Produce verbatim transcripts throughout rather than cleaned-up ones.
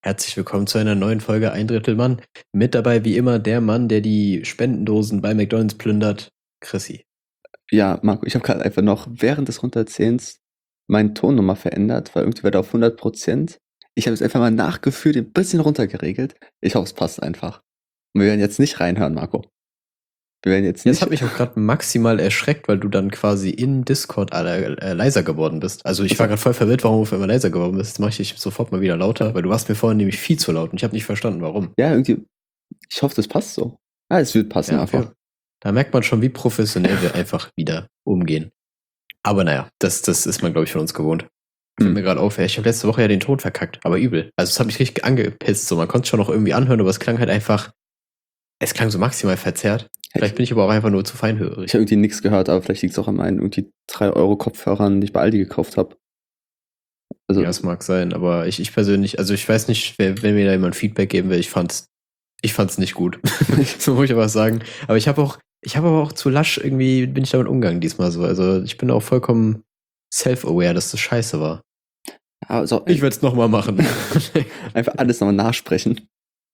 Herzlich willkommen zu einer neuen Folge Ein Drittel Mann. Mit dabei wie immer der Mann, der die Spendendosen bei McDonalds plündert, Chrissy. Ja, Marco, ich habe gerade einfach noch während des Runterzählens meinen Ton nochmal verändert, weil irgendwie war der auf hundert Prozent. Ich habe es einfach mal nachgefühlt, ein bisschen runtergeregelt. Ich hoffe, es passt einfach. Und wir werden jetzt nicht reinhören, Marco. Wir werden jetzt Das nicht. hat mich auch gerade maximal erschreckt, weil du dann quasi im Discord alle, äh, leiser geworden bist. Also ich war gerade voll verwirrt, warum du auf einmal leiser geworden bist. Jetzt mache ich dich sofort mal wieder lauter, weil du warst mir vorhin nämlich viel zu laut und ich habe nicht verstanden, warum. Ja, irgendwie. Ich hoffe, das passt so. Ah, es wird passen Ja, einfach. ja. Da merkt man schon, wie professionell wir einfach wieder umgehen. Aber naja, das, das ist man, glaube ich, von uns gewohnt. Fällt Hm. mir gerade auf, ich habe letzte Woche ja den Ton verkackt, aber übel. Also es hat mich richtig angepisst. So, man konnte es schon noch irgendwie anhören, aber es klang halt einfach, es klang so maximal verzerrt. Vielleicht bin ich aber auch einfach nur zu Ich feinhörig. habe irgendwie nichts gehört, aber vielleicht liegt es auch an meinen irgendwie drei Euro Kopfhörern, die ich bei Aldi gekauft habe. Also, Ja, es mag sein, aber ich, ich persönlich, also ich weiß nicht, wer, wenn mir da jemand Feedback geben will, ich fand's, ich fand's nicht gut. So muss ich aber sagen. Aber ich habe auch, ich habe aber auch zu lasch irgendwie, bin ich damit umgegangen diesmal so. Also ich bin auch vollkommen self-aware, dass das scheiße war. also Ich werde es nochmal machen. einfach alles nochmal nachsprechen.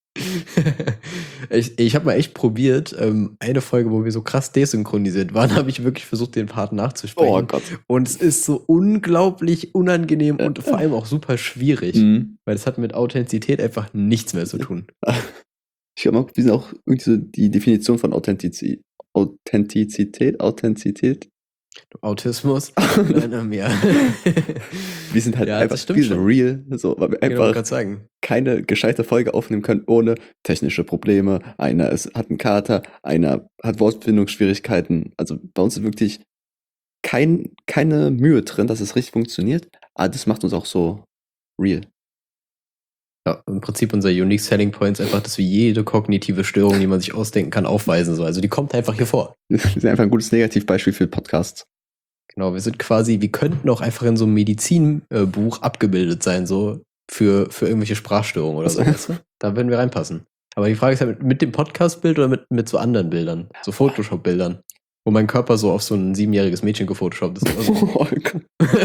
ich ich habe mal echt probiert, ähm, eine Folge, wo wir so krass desynchronisiert waren, habe ich wirklich versucht, den Part nachzusprechen. Oh Gott. Und es ist so unglaublich unangenehm und Äh, vor allem auch super schwierig, Mhm. weil es hat mit Authentizität einfach nichts mehr zu tun. Ich glaube mal, wie sind auch irgendwie so die Definition von Authentizi Authentizität, Authentizität. Autismus? Lerne mehr. Wir sind halt Ja, einfach das stimmt wir sind schon. real, so, weil wir Genau, einfach gerade sagen. keine gescheite Folge aufnehmen können ohne technische Probleme. Einer ist, hat einen Kater, einer hat Wortfindungsschwierigkeiten. Also bei uns ist wirklich kein, keine Mühe drin, dass es richtig funktioniert. Aber das macht uns auch so real. Ja, im Prinzip unser Unique Selling Point ist einfach, dass wir jede kognitive Störung, die man sich ausdenken kann, aufweisen soll. Also die kommt einfach hier vor. Wir sind einfach ein gutes Negativbeispiel für Podcasts. Genau, wir sind quasi, wir könnten auch einfach in so einem Medizinbuch abgebildet sein, so für, für irgendwelche Sprachstörungen oder so. Weißt du? Da würden wir reinpassen. Aber die Frage ist halt, mit, mit dem Podcast-Bild oder mit, mit so anderen Bildern? So Photoshop-Bildern. Wo mein Körper so auf so ein siebenjähriges Mädchen gefotoshoppt ist. Oder so. Oh Gott.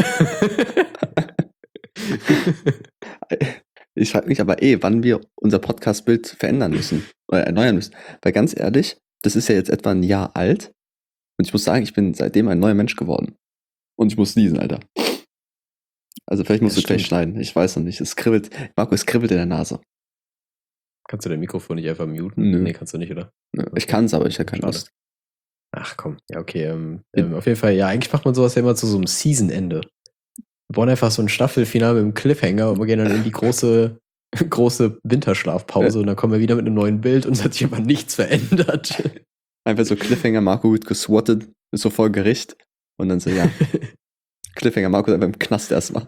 Ich frage mich aber eh, wann wir unser Podcast-Bild verändern müssen oder erneuern müssen. Weil ganz ehrlich, das ist ja jetzt etwa ein Jahr alt und ich muss sagen, ich bin seitdem ein neuer Mensch geworden. Und ich muss niesen, Alter. Also vielleicht musst Das du gleich stimmt. schneiden. Ich weiß noch nicht. Es kribbelt. Marco, es kribbelt in der Nase. Kannst du dein Mikrofon nicht einfach muten? Nö. Nee, kannst du nicht, oder? Nö, Ich kann es, aber ich habe keine Schade. Lust. Ach komm, ja, okay. Ähm, ähm, auf jeden Fall, ja, eigentlich macht man sowas ja immer zu so einem Season-Ende. Wir bauen einfach so ein Staffelfinale mit einem Cliffhanger und wir gehen dann in die große, große Winterschlafpause und dann kommen wir wieder mit einem neuen Bild und es hat sich aber nichts verändert. Einfach so Cliffhanger, Marco wird geswattet, ist so vor Gericht. Und dann so, ja, Cliffhanger, Marco ist einfach im Knast erstmal.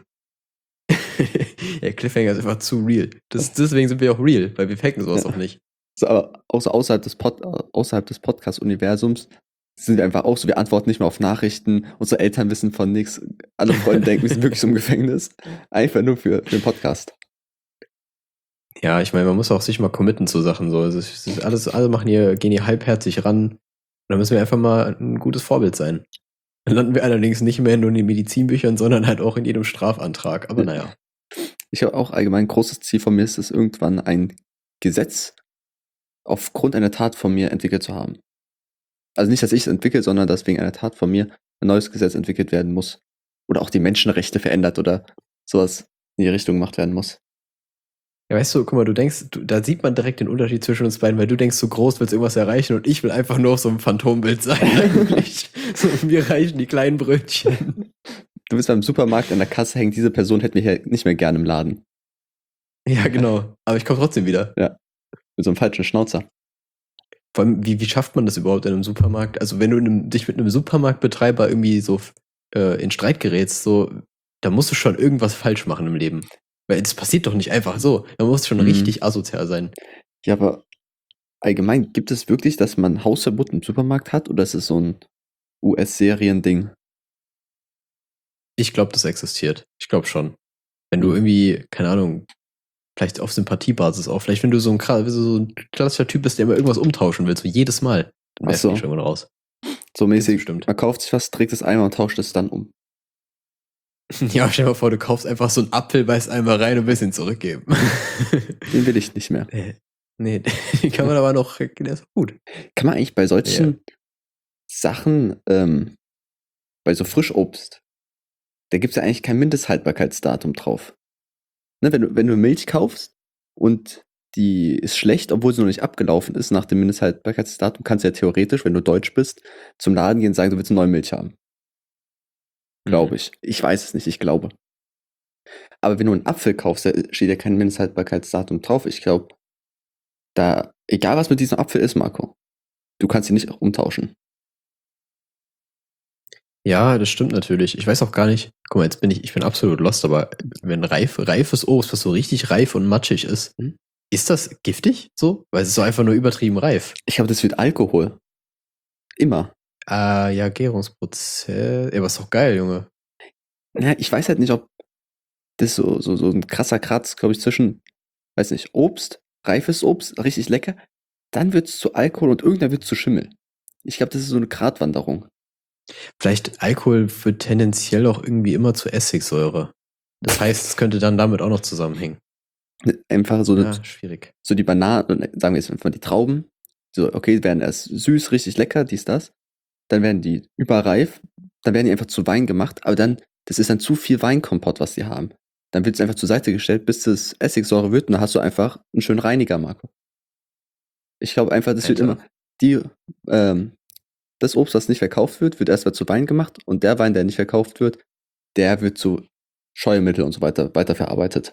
Ja, Cliffhanger ist einfach zu real. Das, deswegen sind wir auch real, weil wir faken sowas Ja. auch nicht. So, aber außer, außerhalb des, Pod, außerhalb des Podcast-Universums sind wir einfach auch so, wir antworten nicht mehr auf Nachrichten, unsere Eltern wissen von nichts, alle Freunde denken, wir sind wirklich so im Gefängnis. Einfach nur für, für den Podcast. Ja, ich meine, man muss auch sich mal committen zu Sachen. So. Also, es ist alles, alle machen hier, gehen hier halbherzig ran. Und dann müssen wir einfach mal ein gutes Vorbild sein. Dann landen wir allerdings nicht mehr nur in den Medizinbüchern, sondern halt auch in jedem Strafantrag. Aber naja. Ich habe auch allgemein ein großes Ziel von mir, ist es irgendwann ein Gesetz aufgrund einer Tat von mir entwickelt zu haben. Also nicht, dass ich es entwickle, sondern dass wegen einer Tat von mir ein neues Gesetz entwickelt werden muss. Oder auch die Menschenrechte verändert oder sowas in die Richtung gemacht werden muss. Ja, weißt du, guck mal, du denkst, du, da sieht man direkt den Unterschied zwischen uns beiden, weil du denkst, so groß willst irgendwas erreichen und ich will einfach nur auf so einem Phantombild sein eigentlich. So, mir reichen die kleinen Brötchen. Du bist beim Supermarkt an der Kasse hängen, diese Person hätte mich ja nicht mehr gern im Laden. Ja, genau. Aber ich komme trotzdem wieder. Mit so einem falschen Schnauzer. Vor allem, wie, wie schafft man das überhaupt in einem Supermarkt? Also, wenn du in einem, dich mit einem Supermarktbetreiber irgendwie so äh, in Streit gerätst, so, da musst du schon irgendwas falsch machen im Leben. Weil das passiert doch nicht einfach so. Da musst du schon Mhm. richtig asozial sein. Ja, aber allgemein, gibt es wirklich, dass man Hausverbot im Supermarkt hat oder ist es so ein U S-Serien-Ding? Ich glaube, das existiert. Ich glaube schon. Wenn du Mhm. irgendwie, keine Ahnung, vielleicht auf Sympathiebasis auch, vielleicht wenn du so ein, kra- so ein klassischer Typ bist, der immer irgendwas umtauschen will, so jedes Mal, dann Ach wärst so. du schon irgendwann raus. So mäßig, bestimmt. man kauft sich was, trägt es einmal und tauscht es dann um. Ja, stell dir mal vor, du kaufst einfach so einen Apfel, beißt einmal rein und willst ihn zurückgeben. Den will ich nicht mehr. Äh, nee, den kann man aber noch, der ist gut. Kann man eigentlich bei solchen Sachen, ähm, bei so Frischobst, da gibt es ja eigentlich kein Mindesthaltbarkeitsdatum drauf. Ne, wenn du, wenn du Milch kaufst und die ist schlecht, obwohl sie noch nicht abgelaufen ist nach dem Mindesthaltbarkeitsdatum, kannst du ja theoretisch, wenn du deutsch bist, zum Laden gehen und sagen, du willst eine neue Milch haben. Glaube ich. Ich weiß es nicht, ich glaube. Aber wenn du einen Apfel kaufst, da steht ja kein Mindesthaltbarkeitsdatum drauf. Ich glaube, da, egal was mit diesem Apfel ist, Marco, du kannst ihn nicht umtauschen. Ja, das stimmt natürlich. Ich weiß auch gar nicht, guck mal, jetzt bin ich, ich bin absolut lost, aber wenn reif, reifes Obst, was so richtig reif und matschig ist, Hm? ist das giftig so? Weil es ist so einfach nur übertrieben reif. Ich glaube, das wird Alkohol. Immer. Ah, ja, Gärungsprozess. Ja, aber ist doch geil, Junge. Ja, ich weiß halt nicht, ob das so, so, so ein krasser Grad ist, glaube ich, zwischen, weiß nicht, Obst, reifes Obst, richtig lecker, dann wird es zu Alkohol und irgendwann wird es zu Schimmel. Ich glaube, das ist so eine Gratwanderung. Vielleicht Alkohol führt tendenziell auch irgendwie immer zu Essigsäure. Das heißt, es könnte dann damit auch noch zusammenhängen. Einfach so, Ja, eine, schwierig. so die Bananen, sagen wir jetzt einfach mal die Trauben, so, okay, werden erst süß, richtig lecker, dies, das, dann werden die überreif, dann werden die einfach zu Wein gemacht, aber dann, das ist dann zu viel Weinkompott, was die haben. Dann wird es einfach zur Seite gestellt, bis das Essigsäure wird und dann hast du einfach einen schönen Reiniger, Marco. Ich glaube einfach, das wird Alter. immer, die, ähm, das Obst, das nicht verkauft wird, wird erstmal zu Wein gemacht und der Wein, der nicht verkauft wird, der wird zu Scheuermittel und so weiter weiterverarbeitet.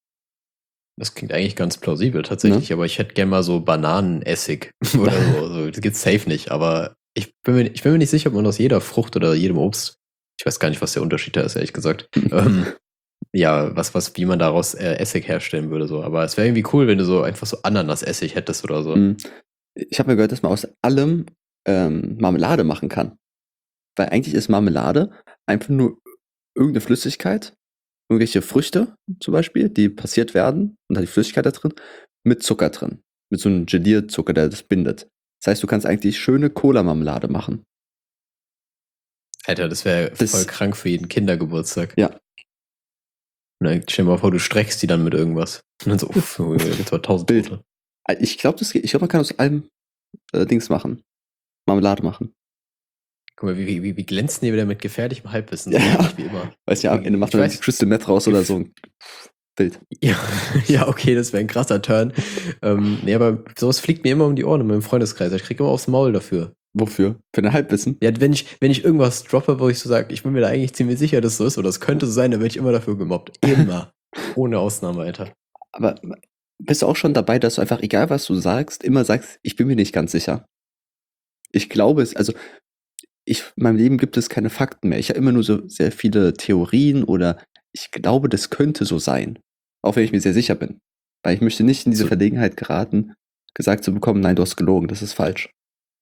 Das klingt eigentlich ganz plausibel tatsächlich, aber ich hätte gerne mal so Bananenessig oder so. so. Das gibt's safe nicht, aber ich bin, mir, ich bin mir nicht sicher, ob man aus jeder Frucht oder jedem Obst, ich weiß gar nicht, was der Unterschied da ist, ehrlich gesagt, ähm, ja, was, was, wie man daraus äh, Essig herstellen würde, so. Aber es wäre irgendwie cool, wenn du so einfach so Ananasessig hättest oder so. Mm. Ich habe mir gehört, dass man aus allem ähm, Marmelade machen kann. Weil eigentlich ist Marmelade einfach nur irgendeine Flüssigkeit, irgendwelche Früchte zum Beispiel, die passiert werden und da die Flüssigkeit da drin, mit Zucker drin. Mit so einem Gelierzucker, der das bindet. Das heißt, du kannst eigentlich schöne Cola-Marmelade machen. Alter, das wäre Das- voll krank für jeden Kindergeburtstag. Ja. Und dann stell dir mal vor, du streckst die dann mit irgendwas. Und dann so, uff, jetzt war tausend Bild. Tote. Ich glaube, das geht. Ich glaube, man kann aus allem äh, Dings machen. Marmelade machen. Guck mal, wie, wie, wie glänzen die wieder mit gefährlichem Halbwissen. Ja. So, wie immer. Weißt du, ja, am Ende macht Ich man weiß- Crystal Meth raus oder so. Bild. Ja, ja, okay, das wäre ein krasser Turn. ähm, nee, aber sowas fliegt mir immer um die Ohren in meinem Freundeskreis. Ich krieg immer aufs Maul dafür. Wofür? Für ein Halbwissen? Ja, wenn ich, wenn ich irgendwas droppe, wo ich so sage, ich bin mir da eigentlich ziemlich sicher, dass es so ist, oder es könnte so sein, dann werde ich immer dafür gemobbt. Immer. Ohne Ausnahme, Alter. Aber bist du auch schon dabei, dass du einfach, egal was du sagst, immer sagst, ich bin mir nicht ganz sicher. Ich glaube es, also ich, in meinem Leben gibt es keine Fakten mehr. Ich habe immer nur so sehr viele Theorien oder ich glaube, das könnte so sein. Auch wenn ich mir sehr sicher bin. Weil ich möchte nicht in diese So- Verlegenheit geraten, gesagt zu bekommen, nein, du hast gelogen, das ist falsch.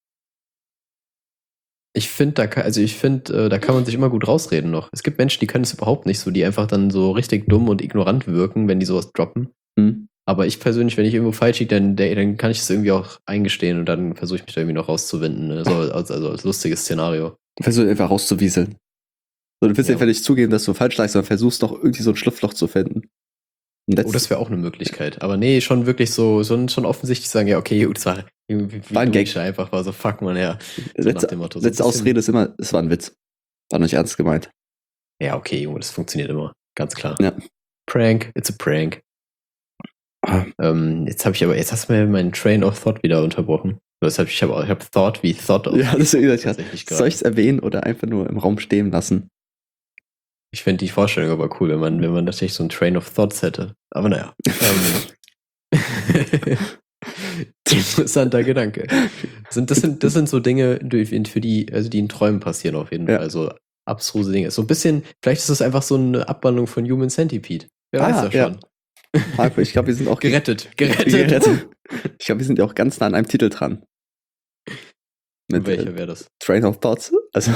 Ich finde, da kann, also ich finde, äh, da kann man sich immer gut rausreden noch. Es gibt Menschen, die können es überhaupt nicht so, die einfach dann so richtig dumm und ignorant wirken, wenn die sowas droppen. Hm? Aber ich persönlich, wenn ich irgendwo falsch liege, dann, dann kann ich es irgendwie auch eingestehen und dann versuche ich mich da irgendwie noch rauszuwinden. Ne? So, als, also als lustiges Szenario. Versuch einfach rauszuwieseln. So, du willst Ja. einfach nicht zugeben, dass du falsch lagst, sondern versuchst noch irgendwie so ein Schlupfloch zu finden. Und Oh, das wäre auch eine Möglichkeit. Aber nee, schon wirklich so, so schon offensichtlich sagen, ja, okay, gut, das war irgendwie wie War ein dumm Gag. ich einfach war so, fuck man, ja. So nach letzte dem Motto. So ein letzte bisschen- Ausrede ist immer, es war ein Witz. War nicht ernst gemeint. Ja, okay, Junge, das funktioniert immer. Ganz klar. Ja. Prank, it's a prank. Ah. Ähm, jetzt habe ich aber, jetzt hast du mir meinen Train of Thought wieder unterbrochen. Das hab ich ich habe ich hab Thought wie Thought of Ja, deswegen sag ich ja, tatsächlich soll gerade. ich es erwähnen oder einfach nur im Raum stehen lassen? Ich finde die Vorstellung aber cool, wenn man, wenn man natürlich so einen Train of Thoughts hätte. Aber naja. ähm, interessanter Gedanke. Das sind, das, sind, das sind so Dinge, die- für die, also die in Träumen passieren auf jeden Ja. Fall. So abstruse Dinge. So ein bisschen, vielleicht ist es einfach so eine Abwandlung von Human Centipede. Wer Ah, weiß das ja. schon. Marco, ich glaube, wir sind auch Gerettet, gerettet. gerettet. Ich glaube, wir sind ja auch ganz nah an einem Titel dran. Mit Welcher äh, wäre das? Train of Thoughts. Also,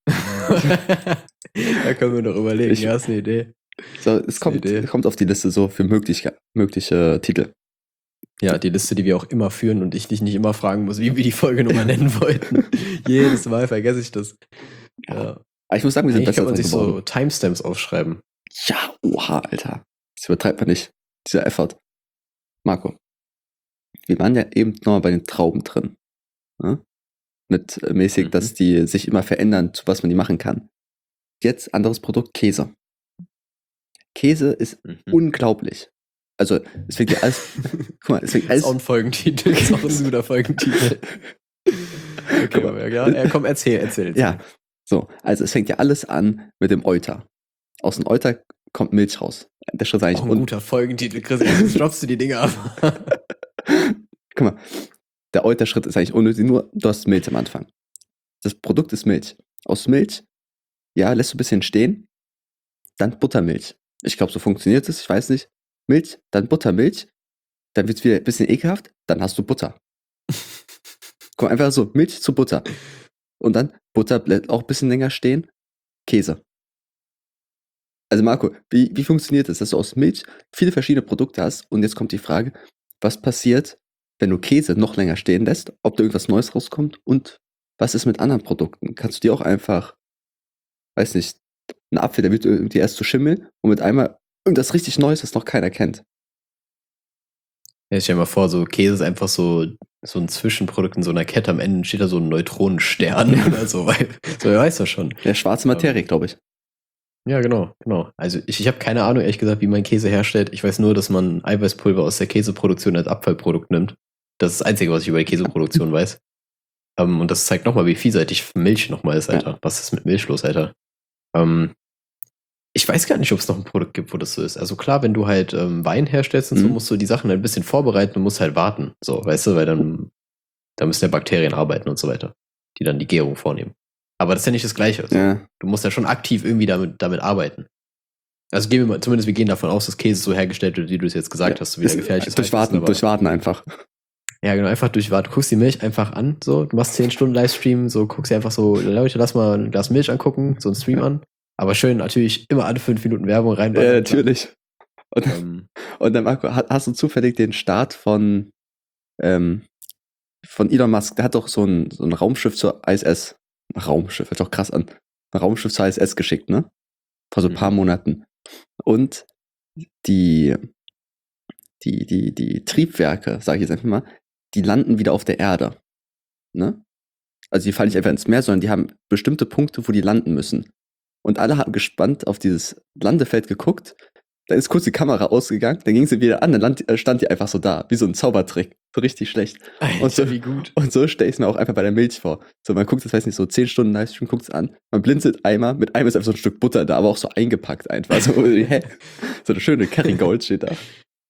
Da können wir noch überlegen. Ich- ja, ist eine Idee. so, es eine kommt, Idee. kommt auf die Liste so für mögliche, mögliche Titel. Ja, die Liste, die wir auch immer führen und ich dich nicht immer fragen muss, wie wir die Folgenummer nennen wollten. Jedes Mal vergesse ich das. Ja. Aber ich muss sagen, wir sind Eigentlich besser kann man sich geworden. so Timestamps aufschreiben. Ja, oha, Alter. Das übertreibt man nicht. Dieser Effort. Marco, wir waren ja eben noch bei den Trauben drin. Ne? Mit äh, mäßig, Mhm. dass die sich immer verändern, zu was man die machen kann. Jetzt anderes Produkt, Käse. Käse ist Mhm. unglaublich. Also, es fängt ja alles. Guck mal, es fängt Das ist auch alles. ein Folgentitel. Das ist auch ein guter Folgentitel. Okay, Guck mal. aber ja, ja, komm, erzähl, erzähl. erzähl. Ja, so. Also, es fängt ja alles an mit dem Euter. Aus dem Euter kommt Milch raus. Der Schritt ist eigentlich Auch ein un- guter Folgentitel, Chris. Jetzt droppst du die Dinge ab. Guck mal, der Euter-Schritt ist eigentlich unnötig, nur du hast Milch am Anfang. Das Produkt ist Milch. Aus Milch, ja, lässt du ein bisschen stehen, dann Buttermilch. Ich glaube, so funktioniert es, ich weiß nicht. Milch, dann Buttermilch, dann wird es wieder ein bisschen ekelhaft, dann hast du Butter. Guck mal, einfach so, Milch zu Butter. Und dann Butter bleibt auch ein bisschen länger stehen, Käse. Also Marco, wie, wie funktioniert es, dass du aus Milch viele verschiedene Produkte hast und jetzt kommt die Frage, was passiert, wenn du Käse noch länger stehen lässt, ob da irgendwas Neues rauskommt und was ist mit anderen Produkten? Kannst du die auch einfach, weiß nicht, ein Apfel, der wird irgendwie erst zu Schimmel und mit einmal irgendwas richtig Neues, das noch keiner kennt. Ja, stell dir mal vor, so Käse ist einfach so, so ein Zwischenprodukt in so einer Kette. Am Ende steht da so ein Neutronenstern oder so, weil, so, wer weiß das schon. Ja, schwarze Materie, Ähm, glaube ich. Ja, genau, genau. Also ich, ich habe keine Ahnung, ehrlich gesagt, wie man Käse herstellt. Ich weiß nur, dass man Eiweißpulver aus der Käseproduktion als Abfallprodukt nimmt. Das ist das Einzige, was ich über die Käseproduktion weiß. Ähm, und das zeigt nochmal, wie vielseitig Milch nochmal ist, Alter. Ja. Was ist mit Milch los, Alter? Ähm, ich weiß gar nicht, ob es noch ein Produkt gibt, wo das so ist. Also klar, wenn du halt ähm, Wein herstellst und so, Mhm. musst du die Sachen ein bisschen vorbereiten und musst halt warten. So, weißt du, weil dann, da müssen ja Bakterien arbeiten und so weiter, die dann die Gärung vornehmen. Aber das ist ja nicht das Gleiche. So. Ja, Du musst ja schon aktiv irgendwie damit, damit arbeiten. Also gehen wir mal, zumindest wir gehen davon aus, dass Käse so hergestellt wird, wie du es jetzt gesagt ja. hast, so wie der Ist, gefährlich ist. durch Warten, aber, durch Warten einfach. Ja, genau, einfach durch Wart. Du guckst die Milch einfach an, so, du machst zehn Stunden Livestream, so guckst dir einfach so, Leute, lass mal ein Glas Milch angucken, so ein Stream Ja. an. Aber schön natürlich immer alle fünf Minuten Werbung rein. Ja, natürlich. Und, Ähm, und dann, Marco, ha- hast du zufällig den Start von, ähm, von Elon Musk, der hat doch so ein, so ein Raumschiff zur I S S. Ein Raumschiff, hört doch krass an. Ein Raumschiff zur I S S geschickt, ne? Vor so ein paar Mhm. Monaten. Und die, die, die, die Triebwerke, sage ich jetzt einfach mal, die landen wieder auf der Erde. Ne? Also die fallen nicht einfach ins Meer, sondern die haben bestimmte Punkte, wo die landen müssen. Und alle haben gespannt auf dieses Landefeld geguckt. Dann ist kurz die Kamera ausgegangen, dann ging sie wieder an, dann land, äh, stand die einfach so da, wie so ein Zaubertrick. So richtig schlecht. Alter, Und so, wie gut. und so stelle ich es mir auch einfach bei der Milch vor. So, man guckt, das weiß nicht, so zehn Stunden Livestream, guckt es an, man blinzelt einmal, mit einmal ist einfach so ein Stück Butter da, aber auch so eingepackt einfach. So, hä? So eine schöne Kerrygold steht da.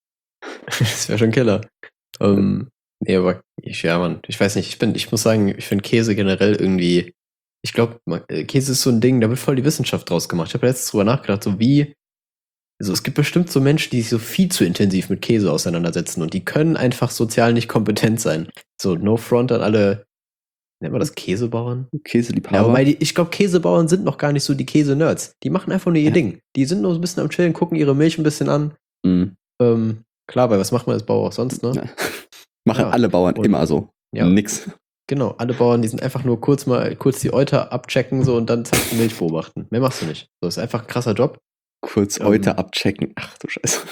Das wäre schon Killer. Ähm, nee, aber ich, ja, Mann, ich weiß nicht, ich bin, ich muss sagen, ich finde Käse generell irgendwie, ich glaube, Käse ist so ein Ding, da wird voll die Wissenschaft draus gemacht. Ich habe letztens drüber nachgedacht, so wie, also es gibt bestimmt so Menschen, die sich so viel zu intensiv mit Käse auseinandersetzen und die können einfach sozial nicht kompetent sein. So, no front an alle, nennt man das Käsebauern? Käseliebhaber. Ja, wobei die, ich glaube, Käsebauern sind noch gar nicht so die Käse-Nerds. Die machen einfach nur ihr Ja. Ding. Die sind nur so ein bisschen am Chillen, gucken ihre Milch ein bisschen an. Mhm. Ähm, klar, weil was macht man als Bauer auch sonst, ne? Ja. Machen Ja. alle Bauern Und- immer so. Ja. Nix. Genau, alle Bauern, die sind einfach nur kurz mal, kurz die Euter abchecken so und dann zack die Milch beobachten. Mehr machst du nicht. So, ist einfach ein krasser Job. Kurz Ähm. heute abchecken. Ach du Scheiße.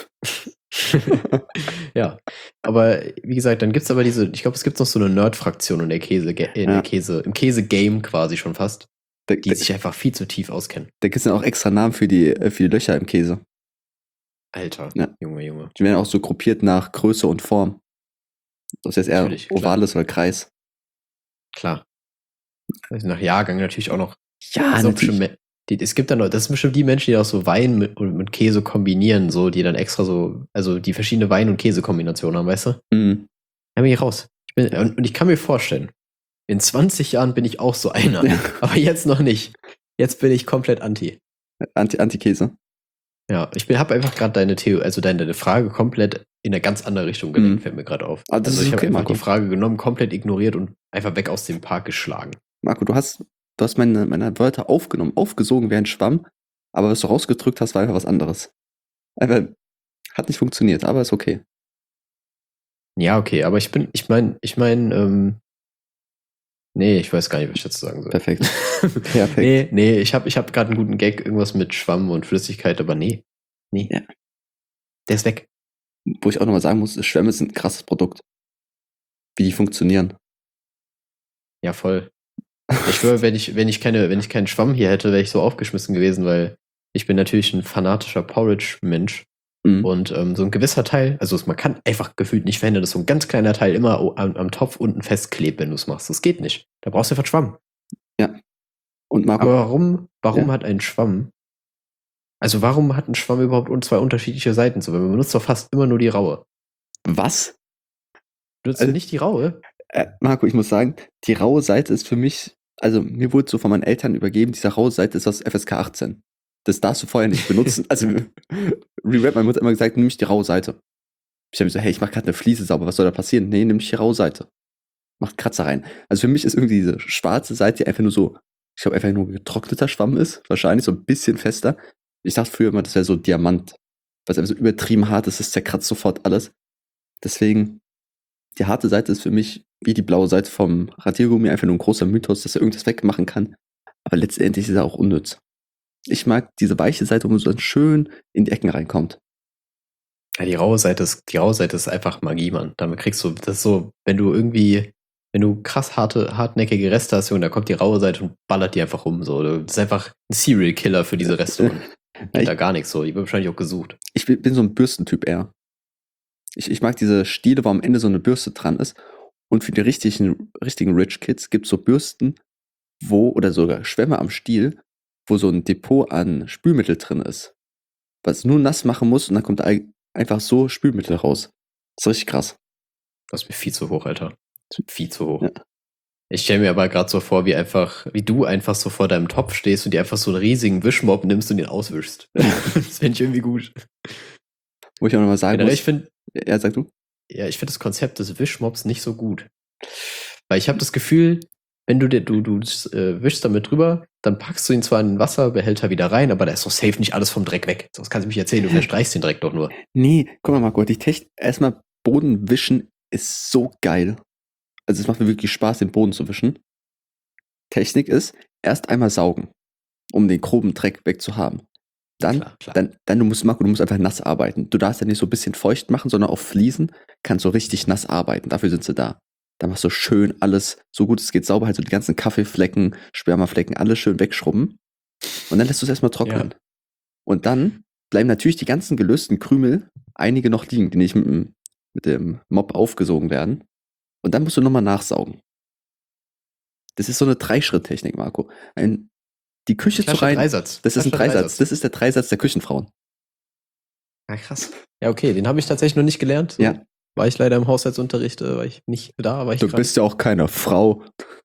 Ja, aber wie gesagt, dann gibt's aber diese, ich glaube, es gibt noch so eine Nerd-Fraktion in der Käse, in Ja. der Käse, im Käse-Game quasi schon fast, Da, die da, sich einfach viel zu tief auskennen. da gibt es dann auch extra Namen für die, äh, für die Löcher im Käse. Alter, Ja. Junge, Junge. Die werden auch so gruppiert nach Größe und Form. Das ist jetzt eher Natürlich, klar. ovales oder Kreis. Klar. Also nach Jahrgang natürlich auch noch. Ja, Das ist auch bestimmt, Me- die, es gibt dann noch, das sind bestimmt die Menschen, die auch so Wein mit, mit Käse kombinieren, so, die dann extra so, also die verschiedene Wein- und Käsekombinationen haben, weißt du? Mhm. Da bin ich raus. Ich bin, und, und ich kann mir vorstellen, in zwanzig Jahren bin ich auch so einer. Ja. Aber jetzt noch nicht. Jetzt bin ich komplett anti. Anti, Anti-Käse. Ja, ich habe einfach gerade deine Theorie, also deine, deine Frage komplett in eine ganz andere Richtung gelenkt, Mhm. fällt mir gerade auf. Ah, das also ist ich habe okay, einfach Marco. die Frage genommen, komplett ignoriert und einfach weg aus dem Park geschlagen. Marco, du hast, du hast meine, meine Wörter aufgenommen, aufgesogen wie ein Schwamm, aber was du rausgedrückt hast, war einfach was anderes. Einfach, hat nicht funktioniert, aber ist okay. Ja, okay, aber ich bin, ich meine, ich meine, ähm, Nee, ich weiß gar nicht, was ich dazu sagen soll. Perfekt. Perfekt. Nee, nee, ich habe ich hab gerade einen guten Gag, irgendwas mit Schwamm und Flüssigkeit, aber nee. Nee. Ja. Der ist weg. Wo ich auch nochmal sagen muss, Schwämme sind ein krasses Produkt. Wie die funktionieren. Ja, voll. Ich schwöre, wenn ich, wenn ich keine, wenn ich keinen Schwamm hier hätte, wäre ich so aufgeschmissen gewesen, weil ich bin natürlich ein fanatischer Porridge-Mensch. Mhm. Und ähm, so ein gewisser Teil, also es- man kann einfach gefühlt nicht verhindern, dass so ein ganz kleiner Teil immer o- am, am Topf unten festklebt, wenn du es machst. Das geht nicht. Da brauchst du einfach Schwamm. Und Marco, Aber warum, warum Ja. hat ein Schwamm, also warum hat ein Schwamm überhaupt un- zwei unterschiedliche Seiten? So, weil man benutzt doch fast immer nur die raue. was? Benutzt Also- du nicht die raue? Äh, Marco, ich muss sagen, die raue Seite ist für mich, also mir wurde so von meinen Eltern übergeben, diese raue Seite ist aus F S K achtzehn. Das darfst du vorher nicht benutzen. Also, Re-Rap, meine Mutter hat immer gesagt, nimm nicht die raue Seite. Ich habe mir so, hey, ich mach gerade eine Fliese sauber, was soll da passieren? Nee, nimm nicht die raue Seite. Macht Kratzer rein. Also für mich ist irgendwie diese schwarze Seite, die einfach nur so, ich glaube, einfach nur getrockneter Schwamm ist. Wahrscheinlich so ein bisschen fester. Ich dachte früher immer, das wäre so Diamant. Weil es einfach so übertrieben hart ist, es zerkratzt sofort alles. Deswegen, die harte Seite ist für mich wie die blaue Seite vom Radiergummi einfach nur ein großer Mythos, dass er irgendwas wegmachen kann. Aber letztendlich ist er auch unnütz. Ich mag diese weiche Seite, wo man so dann schön in die Ecken reinkommt. Ja, die raue Seite ist, die raue Seite ist einfach Magie, Mann. Damit kriegst du, das ist so, wenn du irgendwie, wenn du krass harte, hartnäckige Reste hast, Junge, da kommt die raue Seite und ballert die einfach rum, so. Das ist einfach ein Serial Killer für diese Reste. Und Ja, geht ich, da gar nichts so. Die wird wahrscheinlich auch gesucht. ich bin bin so ein Bürstentyp eher. Ich, ich mag diese Stiele, wo am Ende so eine Bürste dran ist. Und für die richtigen, richtigen Rich Kids gibt es so Bürsten, wo, oder sogar Schwämme am Stiel, wo so ein Depot an Spülmittel drin ist. Was nur nass machen muss und dann kommt ei- einfach so Spülmittel raus. Das ist richtig krass. Das ist mir viel zu hoch, Alter. Das ist viel zu hoch. Ja. Ich stelle mir aber gerade so vor, wie einfach, wie du einfach so vor deinem Topf stehst und dir einfach so einen riesigen Wischmopp nimmst und den auswischst. Das fände ich irgendwie gut. Wo ich auch nochmal sagen Generell, muss. ich finde, Ja, sag du? ja, ich finde das Konzept des Wischmobs nicht so gut. Weil ich habe das Gefühl, wenn du dir, du, du äh, wischst damit drüber, dann packst du ihn zwar in den Wasserbehälter wieder rein, aber da ist doch safe nicht alles vom Dreck weg. Sonst kannst du mich erzählen, du verstreichst den Dreck doch nur. Nee, guck mal, Marco, die Technik, erstmal Boden wischen ist so geil. Also es macht mir wirklich Spaß, den Boden zu wischen. Technik ist, erst einmal saugen, um den groben Dreck wegzuhaben. Dann, Klar, klar. dann, dann du musst, Marco, du musst einfach nass arbeiten. Du darfst ja nicht so ein bisschen feucht machen, sondern auf Fliesen kannst du richtig nass arbeiten. Dafür sind sie da. Dann machst du schön alles, so gut es geht, sauber, halt so die ganzen Kaffeeflecken, Spermaflecken, alles schön wegschrubben. Und dann lässt du es erstmal trocknen. Ja. Und dann bleiben natürlich die ganzen gelösten Krümel, einige noch liegen, die nicht mit dem, mit dem Mob aufgesogen werden. Und dann musst du nochmal nachsaugen. Das ist so eine Dreischritt-Technik, Marco. Ein, die Küche zu Klassischer rein. Dreisatz. Das ist ein Klassischer Dreisatz. Das ist der Dreisatz der Küchenfrauen. Ja, krass. Ja, okay, den habe ich tatsächlich noch nicht gelernt. So. Ja. War ich leider im Haushaltsunterricht, äh, war ich nicht da, war ich Du krank. bist ja auch keine Frau.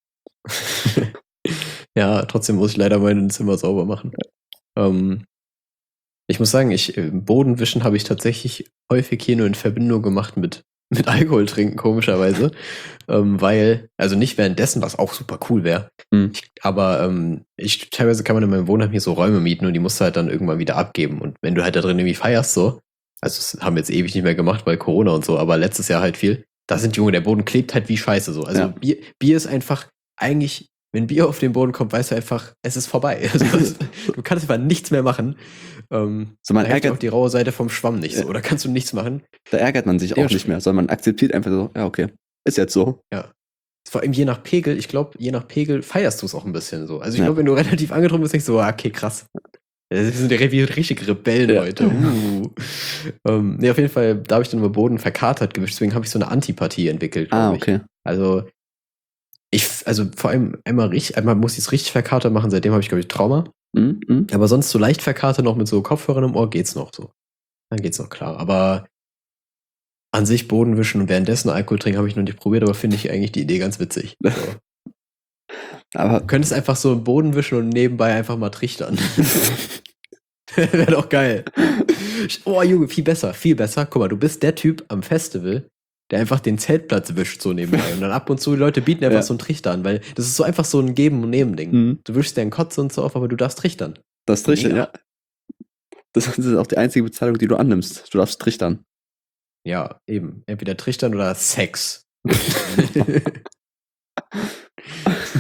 Ja, trotzdem muss ich leider mein Zimmer sauber machen. Ähm, ich muss sagen, ich äh, Bodenwischen habe ich tatsächlich häufig hier nur in Verbindung gemacht mit, mit Alkohol trinken, komischerweise. ähm, weil, also nicht währenddessen, was auch super cool wäre. Hm. Ich, aber ähm, ich, teilweise kann man in meinem Wohnheim hier so Räume mieten und die musst du halt dann irgendwann wieder abgeben. Und wenn du halt da drin irgendwie feierst, so, also das haben wir jetzt ewig nicht mehr gemacht, weil Corona und so, aber letztes Jahr halt viel, da sind Junge, der Boden klebt halt wie Scheiße so. Also Ja. Bier, Bier ist einfach eigentlich, wenn Bier auf den Boden kommt, weißt du einfach, es ist vorbei. Also das, du kannst einfach nichts mehr machen. Ähm, So, man da hilft dir ärgert- auch die raue Seite vom Schwamm nicht so. Ja. Oder kannst du nichts machen. Da ärgert man sich auch Dementsprechend- nicht mehr, sondern man akzeptiert einfach so, ja, okay, ist jetzt so. Vor allem je nach Pegel, ich glaube, je nach Pegel feierst du es auch ein bisschen so. Also ich Ja. glaube, wenn du relativ angetrunken bist, denkst du, so, ah, okay, krass. Das sind ja richtig Rebellen Ja. heute. Uh. ähm, nee, auf jeden Fall, da habe ich dann über Boden verkatert gewischt, deswegen habe ich so eine Antipathie entwickelt. glaub Ah, ich. okay. Also, ich, also vor allem einmal richtig, einmal muss ich es richtig verkatert machen, seitdem habe ich, glaube ich, Trauma. Hm, hm. Aber sonst so leicht verkatert noch mit so Kopfhörern im Ohr geht's noch so. Dann geht's noch klar. Aber an sich Boden wischen und währenddessen Alkohol trinken habe ich noch nicht probiert, aber finde ich eigentlich die Idee ganz witzig. So. Aber Du könntest einfach so im Boden wischen und nebenbei einfach mal trichtern. Wäre doch geil. Oh, Junge, viel besser, viel besser. Guck mal, du bist der Typ am Festival, der einfach den Zeltplatz wischt so nebenbei. Und dann ab und zu die Leute bieten einfach Ja. so einen Trichter an, weil das ist so einfach so ein Geben- und Nehmen-Ding. Hm. Du wischst deinen Kotz und so auf, aber du darfst trichtern. das Trichtern, Mega. ja. Das ist auch die einzige Bezahlung, die du annimmst. Du darfst trichtern. Ja, eben. Entweder trichtern oder Sex.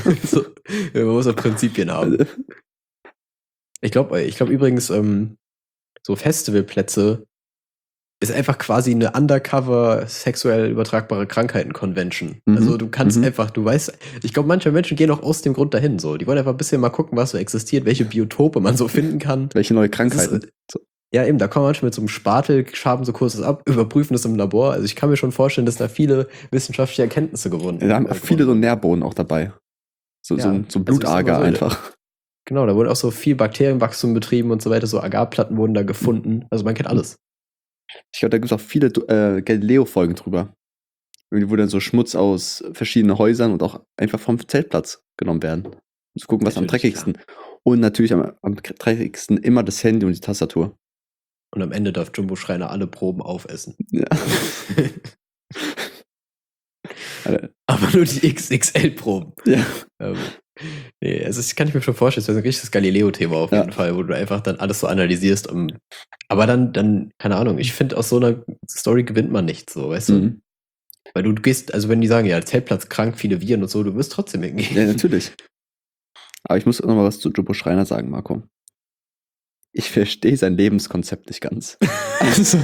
so, man muss auch Prinzipien haben. Ich glaube ich glaub übrigens, ähm, so Festivalplätze ist einfach quasi eine undercover sexuell übertragbare Krankheiten-Convention. Mhm, Also du kannst mhm. einfach, du weißt, ich glaube, manche Menschen gehen auch aus dem Grund dahin so. Die wollen einfach ein bisschen mal gucken, was so existiert, welche Biotope man so finden kann. Welche neue Das Krankheiten? ist, ja, eben, da kommen manche mit so einem Spatel, schaben so kurzes ab, überprüfen das im Labor. Also ich kann mir schon vorstellen, dass da viele wissenschaftliche Erkenntnisse gewonnen Da haben äh, viele so gewonnen Nährboden auch dabei. So, so, Ja, ein- so ein also ich sag mal Blutager so, einfach. Genau, da wurde auch so viel Bakterienwachstum betrieben und so weiter. So Agarplatten wurden da gefunden. Also man kennt alles. Ich glaube, da gibt es auch viele äh, Galileo-Folgen drüber. Irgendwie, wo dann so Schmutz aus verschiedenen Häusern und auch einfach vom Zeltplatz genommen werden. Um zu gucken, was am Natürlich, dreckigsten. Und natürlich am, am dreckigsten immer das Handy und die Tastatur. Und am Ende darf Jumbo Schreiner alle Proben aufessen. Ja. Alter. Aber nur die X X L-Proben. Ja. Ähm, nee, also das kann ich mir schon vorstellen, das wäre so ein richtiges Galileo-Thema auf Ja. jeden Fall, wo du einfach dann alles so analysierst. Um, aber dann, dann, keine Ahnung, ich finde, aus so einer Story gewinnt man nichts, so, weißt du? Mhm. Weil du gehst, also wenn die sagen, ja, Zeltplatz krank, viele Viren und so, du wirst trotzdem hingehen. Ja, natürlich. Aber ich muss auch noch mal was zu Jumbo Schreiner sagen, Marco. Ich verstehe sein Lebenskonzept nicht ganz. Also,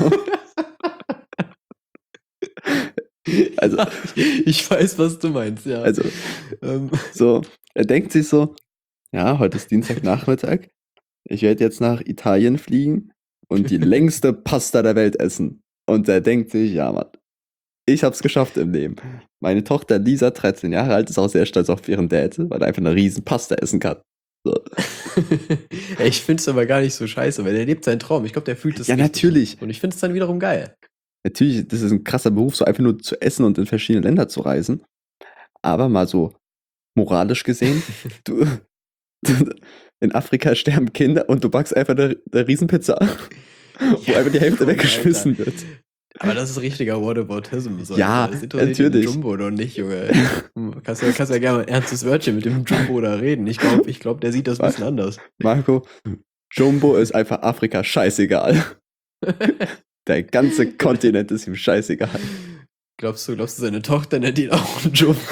also, Ja, ich, ich weiß, was du meinst, ja. also ähm, so, er denkt sich so, ja, heute ist Dienstagnachmittag, ich werde jetzt nach Italien fliegen und die längste Pasta der Welt essen. Und er denkt sich, ja, Mann, ich hab's geschafft im Leben. Meine Tochter Lisa, dreizehn Jahre alt, ist auch sehr stolz auf ihren Dad, weil er einfach eine riesen Pasta essen kann. So. ich finde es aber gar nicht so scheiße, weil der lebt seinen Traum. Ich glaube, der fühlt es Ja, richtig. natürlich. Und ich finde es dann wiederum geil. Natürlich, das ist ein krasser Beruf, so einfach nur zu essen und in verschiedene Länder zu reisen. Aber mal so moralisch gesehen, du, in Afrika sterben Kinder und du backst einfach eine, eine Riesenpizza, wo Ja, einfach die Hälfte Alter. weggeschmissen wird. Aber das ist richtiger Whataboutism. So. Ja, das interessiert den natürlich. Jumbo doch nicht, Junge. kannst, ja, kannst ja gerne mal ein ernstes Wörtchen mit dem Jumbo da reden. Ich glaube, ich glaub, der sieht das ein bisschen anders. Marco, Jumbo ist einfach Afrika scheißegal. Der ganze Kontinent ist ihm scheißegal. Glaubst du, glaubst du, seine Tochter nennt ihn auch einen Jumbo?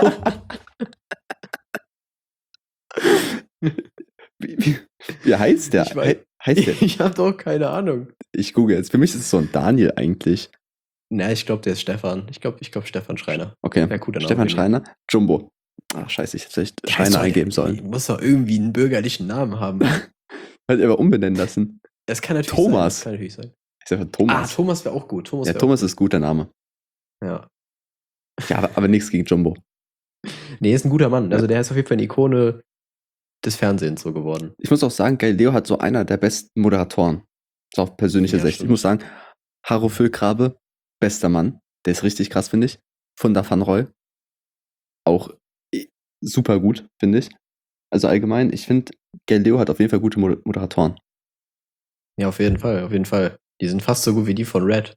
wie, wie, wie heißt der? Ich, weiß, He heißt der? ich habe doch keine Ahnung. Ich google jetzt. Für mich ist es so ein Daniel eigentlich. Na, ich glaube, der ist Stefan. Ich glaube, ich glaub, Stefan Schreiner. Okay, Wäre cooler Name Stefan gewesen. Schreiner, Jumbo. Ach, scheiße, ich hätte vielleicht Ja, Schreiner ist doch- eingeben sollen. Muss doch irgendwie einen bürgerlichen Namen haben. Halt aber umbenennen lassen. Das kann natürlich Thomas. sein. Das kann natürlich sein. Ich sag einfach Ah, Thomas. Thomas wäre auch gut. Thomas ja, wär Thomas ist ein guter Name. auch, ja. Ja, aber, aber nichts gegen Jumbo. Nee, ist ein guter Mann. Also Ja. der ist auf jeden Fall eine Ikone des Fernsehens so geworden. Ich muss auch sagen, Galileo hat so einer der besten Moderatoren. So auf persönlicher Ja, Sicht. stimmt. Ich muss sagen, Haro Füllgrabe, bester Mann. Der ist richtig krass, finde ich. Funda van Roy. Auch eh, super gut, finde ich. Also allgemein, ich finde, Galileo hat auf jeden Fall gute Moder- Moderatoren. Ja, auf jeden Fall, auf jeden Fall. Die sind fast so gut wie die von Red.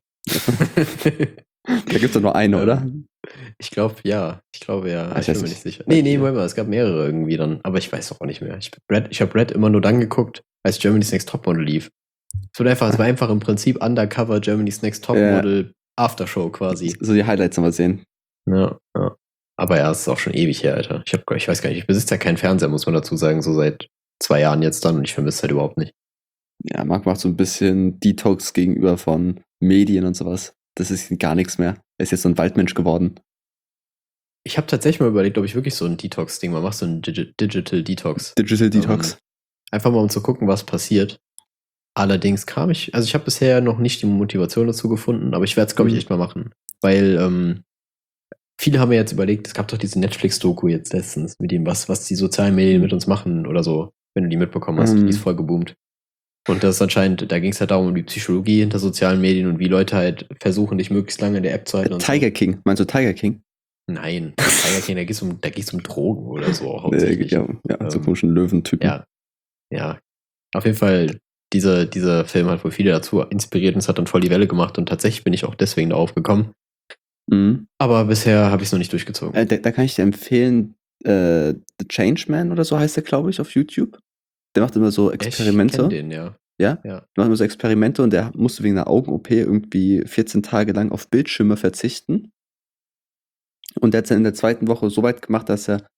Da gibt es doch nur eine, oder? Ich glaube, ja. Ich glaube, ja. Ah, Ich ich bin weiß mir nicht. nicht sicher. Nee, nee, Moment mal. Es gab mehrere irgendwie dann. Aber ich weiß auch nicht mehr. Ich, Red, ich habe Red immer nur dann geguckt, als Germany's Next Topmodel lief. Es wurde einfach, es war einfach im Prinzip Undercover Germany's Next Topmodel Aftershow quasi. So die Highlights nochmal sehen. Ja, ja. Aber ja, es ist auch schon ewig her, Alter. Ich, hab, ich weiß gar nicht, ich besitze ja keinen Fernseher, muss man dazu sagen, so seit zwei Jahren jetzt dann und ich vermisse es halt überhaupt nicht. Ja, Marc macht so ein bisschen Detox gegenüber von Medien und sowas. Das ist gar nichts mehr. Er ist jetzt so ein Waldmensch geworden. Ich habe tatsächlich mal überlegt, ob ich wirklich so ein Detox-Ding mal mache, so ein Digi Digital Detox. Digital Detox. Ähm, einfach mal um zu gucken, was passiert. Allerdings kam ich, also ich habe bisher noch nicht die Motivation dazu gefunden, aber ich werde es, glaube ich, Mhm. echt mal machen. Weil ähm, viele haben mir jetzt überlegt, es gab doch diese Netflix-Doku jetzt letztens mit dem, was, was die sozialen Medien mit uns machen oder so, wenn du die mitbekommen hast. Mhm. Die ist voll geboomt. Und das ist anscheinend, da ging es halt darum, um die Psychologie hinter sozialen Medien und wie Leute halt versuchen, dich möglichst lange in der App zu halten. Und Tiger King. Meinst du Tiger King? so. Nein, Tiger King, da geht es um, da geht's um Drogen oder so Äh, hauptsächlich. ja, ja, so Ähm, komischen Löwentypen. Ja, ja. Auf jeden Fall, dieser, dieser Film hat wohl viele dazu inspiriert und es hat dann voll die Welle gemacht und tatsächlich bin ich auch deswegen darauf gekommen. Mhm. Aber bisher habe ich es noch nicht durchgezogen. Äh, da, da kann ich dir empfehlen, äh, The Changeman oder so heißt der, glaube ich, auf YouTube. Der macht immer so Ich Experimente. kenn den, ja. Ja? Ja. Der macht immer so Experimente und der musste wegen einer Augen-O P irgendwie vierzehn Tage lang auf Bildschirme verzichten. Und der hat es dann in der zweiten Woche so weit gemacht, dass er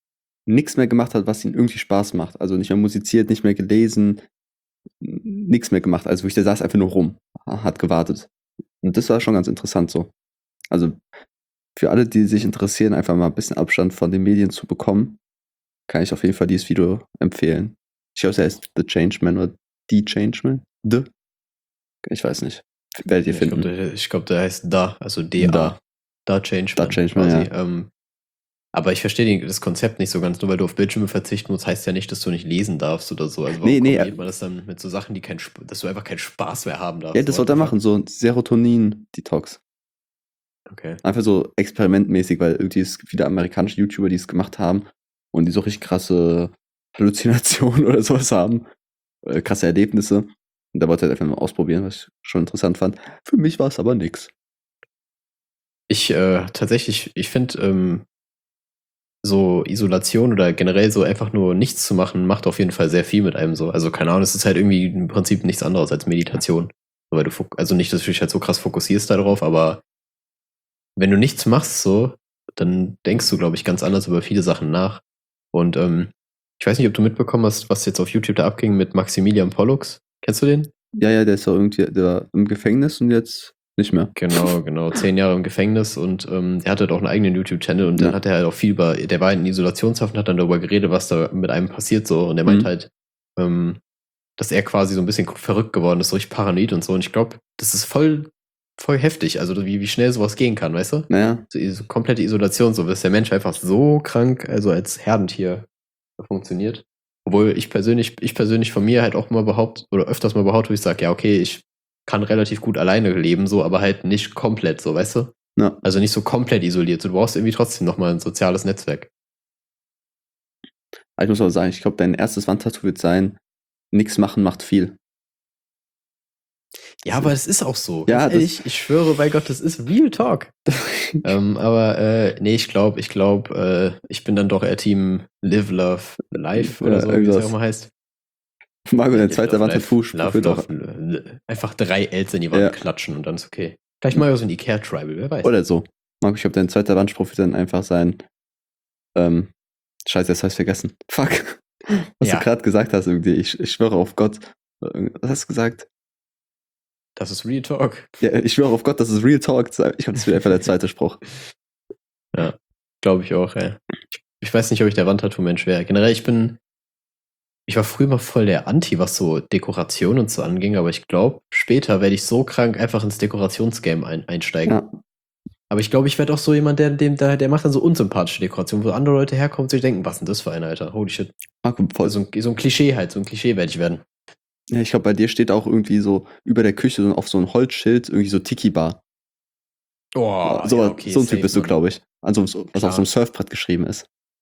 nichts mehr gemacht hat, was ihm irgendwie Spaß macht. Also nicht mehr musiziert, nicht mehr gelesen, nichts mehr gemacht. Also wirklich, der saß einfach nur rum, hat gewartet. Und das war schon ganz interessant so. Also für alle, die sich interessieren, einfach mal ein bisschen Abstand von den Medien zu bekommen, kann ich auf jeden Fall dieses Video empfehlen. Ich glaube, es heißt The Changeman oder The Changeman. The? Ich weiß nicht. Werdet ihr Ich finden. glaube, der, ich glaub, der heißt Da, also D A. Da. Da Changeman. Da Changeman, quasi. ja. Ähm, aber ich verstehe das Konzept nicht so ganz. Nur weil du auf Bildschirme verzichten musst, heißt ja nicht, dass du nicht lesen darfst oder so. Also warum Nee, nee, kombiniert ja. man das dann mit so Sachen, die kein Sp- dass du einfach keinen Spaß mehr haben darfst? Ja, das So, sollte er what the machen, so ein Serotonin-Detox. fuck? Okay. Einfach so experimentmäßig, weil irgendwie es viele amerikanische YouTuber, die es gemacht haben und die so richtig krasse Halluzinationen oder sowas haben, äh, krasse Erlebnisse. Und da wollte er einfach mal ausprobieren, was ich schon interessant fand. Für mich war es aber nix. Ich äh, tatsächlich, ich finde, ähm, so Isolation oder generell so einfach nur nichts zu machen, macht auf jeden Fall sehr viel mit einem so. Also keine Ahnung, es ist halt irgendwie im Prinzip nichts anderes als Meditation. So, weil du fok- also nicht, dass du dich halt so krass fokussierst darauf, aber wenn du nichts machst so, dann denkst du, glaube ich, ganz anders über viele Sachen nach. Und ähm, ich weiß nicht, ob du mitbekommen hast, was jetzt auf YouTube da abging mit Maximilian Pollux. Kennst du den? Ja, ja, der ist doch irgendwie der war im Gefängnis und jetzt nicht mehr. Genau, genau. Zehn Jahre im Gefängnis und ähm, der hatte halt auch einen eigenen YouTube-Channel und dann Ja. hat er halt auch viel über, der war in Isolationshaft und hat dann darüber geredet, was da mit einem passiert so. Und er meint Mhm. halt, ähm, dass er quasi so ein bisschen verrückt geworden ist, so richtig paranoid und so. Und ich glaube, das ist voll, voll heftig, also wie, wie schnell sowas gehen kann, weißt du? Naja, So, so komplette Isolation, so dass der Mensch einfach so krank, also als Herdentier funktioniert. Obwohl ich persönlich, ich persönlich von mir halt auch mal behaupte, oder öfters mal behaupte, wo ich sage, ja, okay, ich kann relativ gut alleine leben, so, aber halt nicht komplett, so, weißt du? ja. Also nicht so komplett isoliert. So, du brauchst irgendwie trotzdem nochmal ein soziales Netzwerk. Aber ich muss aber sagen, ich glaube, dein erstes Wandtattoo wird sein, nichts machen macht viel. Ja, aber es ist auch so. Ja, Ganz das- ehrlich, ich schwöre bei Gott, das ist Real Talk. ähm, aber äh, nee, ich glaube, ich glaube, äh, ich bin dann doch eher Team Live, Love, Life oder Ja, so, wie es irgendwas. auch immer heißt. Marco, dein Live, zweiter Love, Wandtattoo Life, Love, wird auch. Love, l- einfach drei Ls in die Wand Ja. klatschen und dann ist okay. Vielleicht mal so ein Ikea-Tribal, wer weiß. Oder so. Marco, ich glaube, dein zweiter Wandspruch wird dann einfach sein. Ähm, Scheiße, jetzt habe ich vergessen. Fuck. Was Ja. du gerade gesagt hast, irgendwie. Ich, ich schwöre auf Gott. Was hast du gesagt? Das ist Real Talk. Ja, ich schwöre auf Gott, das ist Real Talk. Ich glaube, das wird einfach der zweite Spruch. Ja, glaube ich auch, ja. Ich, ich weiß nicht, ob ich der Wandtattoo-Mensch wäre. Generell, ich bin. Ich war früher mal voll der Anti, was so Dekoration und so anging, aber ich glaube, später werde ich so krank einfach ins Dekorationsgame ein, einsteigen. Ja. Aber ich glaube, ich werde auch so jemand, der, dem, der, der macht dann so unsympathische Dekorationen, wo andere Leute herkommen und sich denken, was ist denn das für ein Alter? Holy shit. Marco, voll. So ein, so ein Klischee halt, so ein Klischee werde ich werden. Ja, ich glaube, bei dir steht auch irgendwie so über der Küche so auf so ein Holzschild irgendwie so Tiki-Bar. Oh, so, ja, okay, so ein Typ safe, bist du, Mann. glaube ich. An so, einem- was Klar. auf so einem Surfbrett geschrieben ist.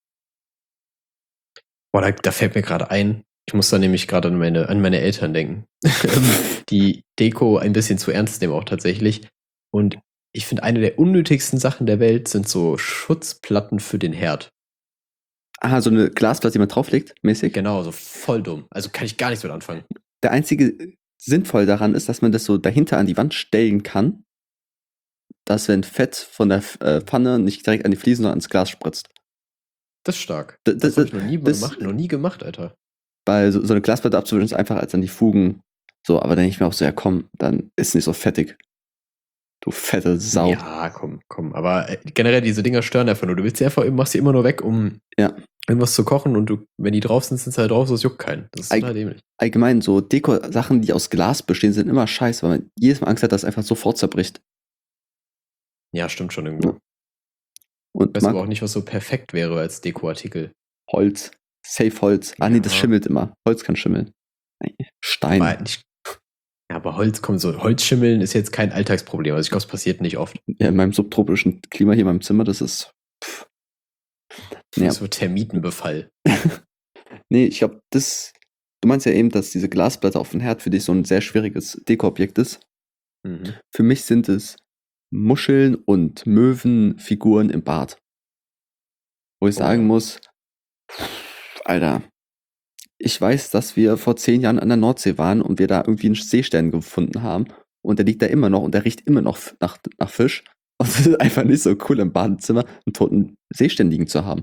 Boah, da, da fällt mir gerade ein, ich muss da nämlich gerade an meine, an meine Eltern denken, die Deko ein bisschen zu ernst nehmen auch tatsächlich. Und ich finde, eine der unnötigsten Sachen der Welt sind so Schutzplatten für den Herd. Ah, so eine Glasplatte, die man drauflegt, mäßig. Genau, so voll dumm. Also kann ich gar nichts mit anfangen. Der einzige sinnvoll daran ist, dass man das so dahinter an die Wand stellen kann, dass wenn Fett von der äh, Pfanne nicht direkt an die Fliesen, sondern ans Glas spritzt. Das ist stark. Das- Das, das- habe ich noch nie das- gemacht, noch nie gemacht, Alter. Weil so, so eine Glasplatte abzuwischen ist einfacher als an die Fugen. So, aber dann denke ich mir auch so, ja komm, dann ist nicht so fettig. Du fette Sau. Ja, komm, komm. Aber äh, generell, diese Dinger stören einfach nur. Du willst sie einfach, machst sie immer nur weg, um Ja. irgendwas zu kochen und du, wenn die drauf sind, sind sie halt drauf, so es juckt keinen. Das ist Eig- total dämlich. Allgemein, so Deko-Sachen, die aus Glas bestehen, sind immer scheiße, weil man jedes Mal Angst hat, dass es einfach sofort zerbricht. Ja, stimmt schon irgendwo. Ja. Und Ich weiß Marc, aber auch nicht, was so perfekt wäre als Dekoartikel. Holz. Safe Holz. Ah nee, das Ja. schimmelt immer. Holz kann schimmeln. Stein. Aber, nicht, ja, aber Holz kommt so. Holzschimmeln ist jetzt kein Alltagsproblem. Also ich glaube, es passiert nicht oft. Ja, in meinem subtropischen Klima hier in meinem Zimmer, das ist. Pff. Ja. So Termitenbefall. Nee, ich glaube, das. Du meinst ja eben, dass diese Glasplatte auf dem Herd für dich so ein sehr schwieriges Dekoobjekt ist. Mhm. Für mich sind es Muscheln und Möwenfiguren im Bad. Wo ich Oh sagen ja. muss, Alter, ich weiß, dass wir vor zehn Jahren an der Nordsee waren und wir da irgendwie einen Seestern gefunden haben. Und der liegt da immer noch und der riecht immer noch nach, nach Fisch. Und es ist einfach nicht so cool im Badezimmer einen toten Seestern liegen zu haben.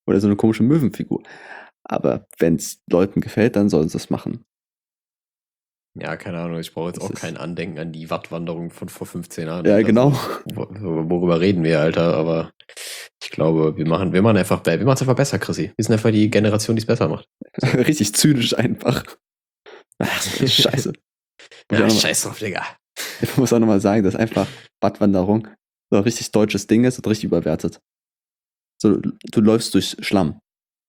Oder so eine komische Möwenfigur. Aber wenn es Leuten gefällt, dann sollen sie es machen. Ja, keine Ahnung, ich brauche jetzt Das auch ist- kein Andenken an die Wattwanderung von vor fünfzehn Jahren. Ja, Also, genau. wo- worüber reden wir, Alter? Aber ich glaube, wir machen, wir machen einfach, wir machen es einfach besser, Chrissy. Wir sind einfach die Generation, die es besser macht. Richtig zynisch einfach. Ach, scheiße. Ja, Ja, scheiß drauf, Digga. Ich muss auch nochmal sagen, dass einfach Wattwanderung so ein richtig deutsches Ding ist und richtig überwertet. So, du läufst durch Schlamm.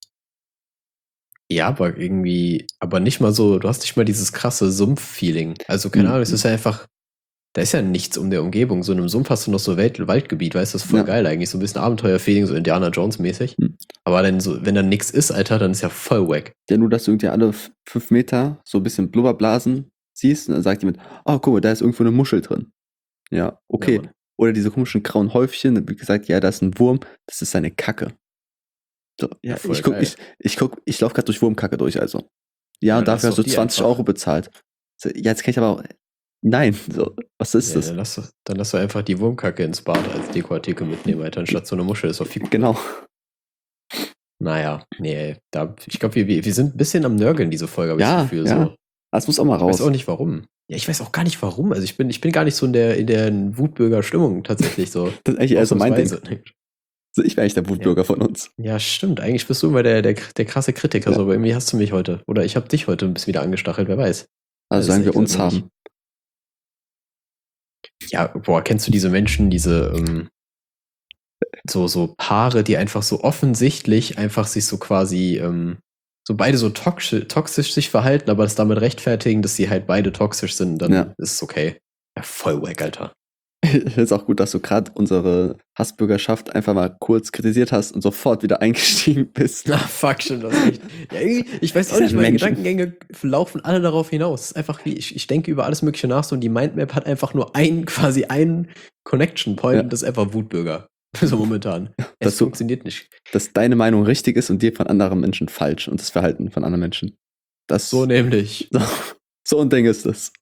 Ja, aber irgendwie, aber nicht mal so, du hast nicht mal dieses krasse Sumpf-Feeling. Also, keine Mhm. Ahnung, es ist ja einfach, da ist ja nichts um der Umgebung. So in einem Sumpf hast du noch so Welt Waldgebiet, weißt du, das ist voll Ja. geil eigentlich. So ein bisschen Abenteuer-Feeling, so Indiana Jones-mäßig. Mhm. Aber dann so, wenn da nichts ist, Alter, dann ist ja voll wack. Ja, nur, dass du irgendwie alle f- fünf Meter so ein bisschen Blubberblasen siehst und dann sagt jemand, oh, guck mal, da ist irgendwo eine Muschel drin. Ja, okay. Ja, Mann. Oder diese komischen grauen Häufchen, dann wird gesagt, ja, da ist ein Wurm, das ist seine Kacke. So, ja, Ja, voll ich guck, geil. ich, ich guck, ich laufe gerade durch Wurmkacke durch, also. Ja, Ja, und dann dafür lass hast du doch die zwanzig einfach. Euro bezahlt. So, ja, jetzt kann ich aber auch. Nein, so, was ist Ja, das? dann, lass, doch- dann lass doch einfach die Wurmkacke ins Bad als Dekoartikel mitnehmen, Alter, anstatt so eine Muschel. Das ist doch viel. Genau. Naja, nee, da, ich glaube, wir, wir wir sind ein bisschen am Nörgeln, diese Folge, habe ich Ja, das Gefühl. ja. So. Das muss auch mal Ich weiß raus. auch nicht warum. Ja, ich weiß auch gar nicht warum. Also ich bin, ich bin gar nicht so in der, in der Wutbürger-Stimmung tatsächlich so. Das ist eigentlich eher so mein Ding. Ausnahmsweise. So, ich wäre eigentlich der Wutbürger von uns. Ja, stimmt. Eigentlich bist du immer der, der, der krasse Kritiker, Ja. so, aber irgendwie hast du mich heute. Oder ich habe dich heute ein bisschen wieder angestachelt, wer weiß. Also Weiß sagen wir ehrlich uns gesagt haben. nicht. Ja, boah, kennst du diese Menschen, diese ähm, so, so Paare, die einfach so offensichtlich einfach sich so quasi, ähm, so beide so toxisch, toxisch sich verhalten, aber das damit rechtfertigen, dass sie halt beide toxisch sind, dann Ja. ist es okay. Ja, voll wack, Alter. Ich finde es auch gut, dass du gerade unsere Hassbürgerschaft einfach mal kurz kritisiert hast und sofort wieder eingestiegen bist. Na, fuck, stimmt das nicht. Ja, irgendwie, ich weiß auch Diese nicht, meine Menschen. Gedankengänge laufen alle darauf hinaus. Es ist einfach wie, ich, ich denke über alles Mögliche nach, so und die Mindmap hat einfach nur ein, quasi einen Connection Point Ja. und das ist einfach Wutbürger. So momentan. Es Dass du- funktioniert nicht. Dass deine Meinung richtig ist und dir von anderen Menschen falsch und das Verhalten von anderen Menschen. Das So nämlich. so, so ein Ding ist das.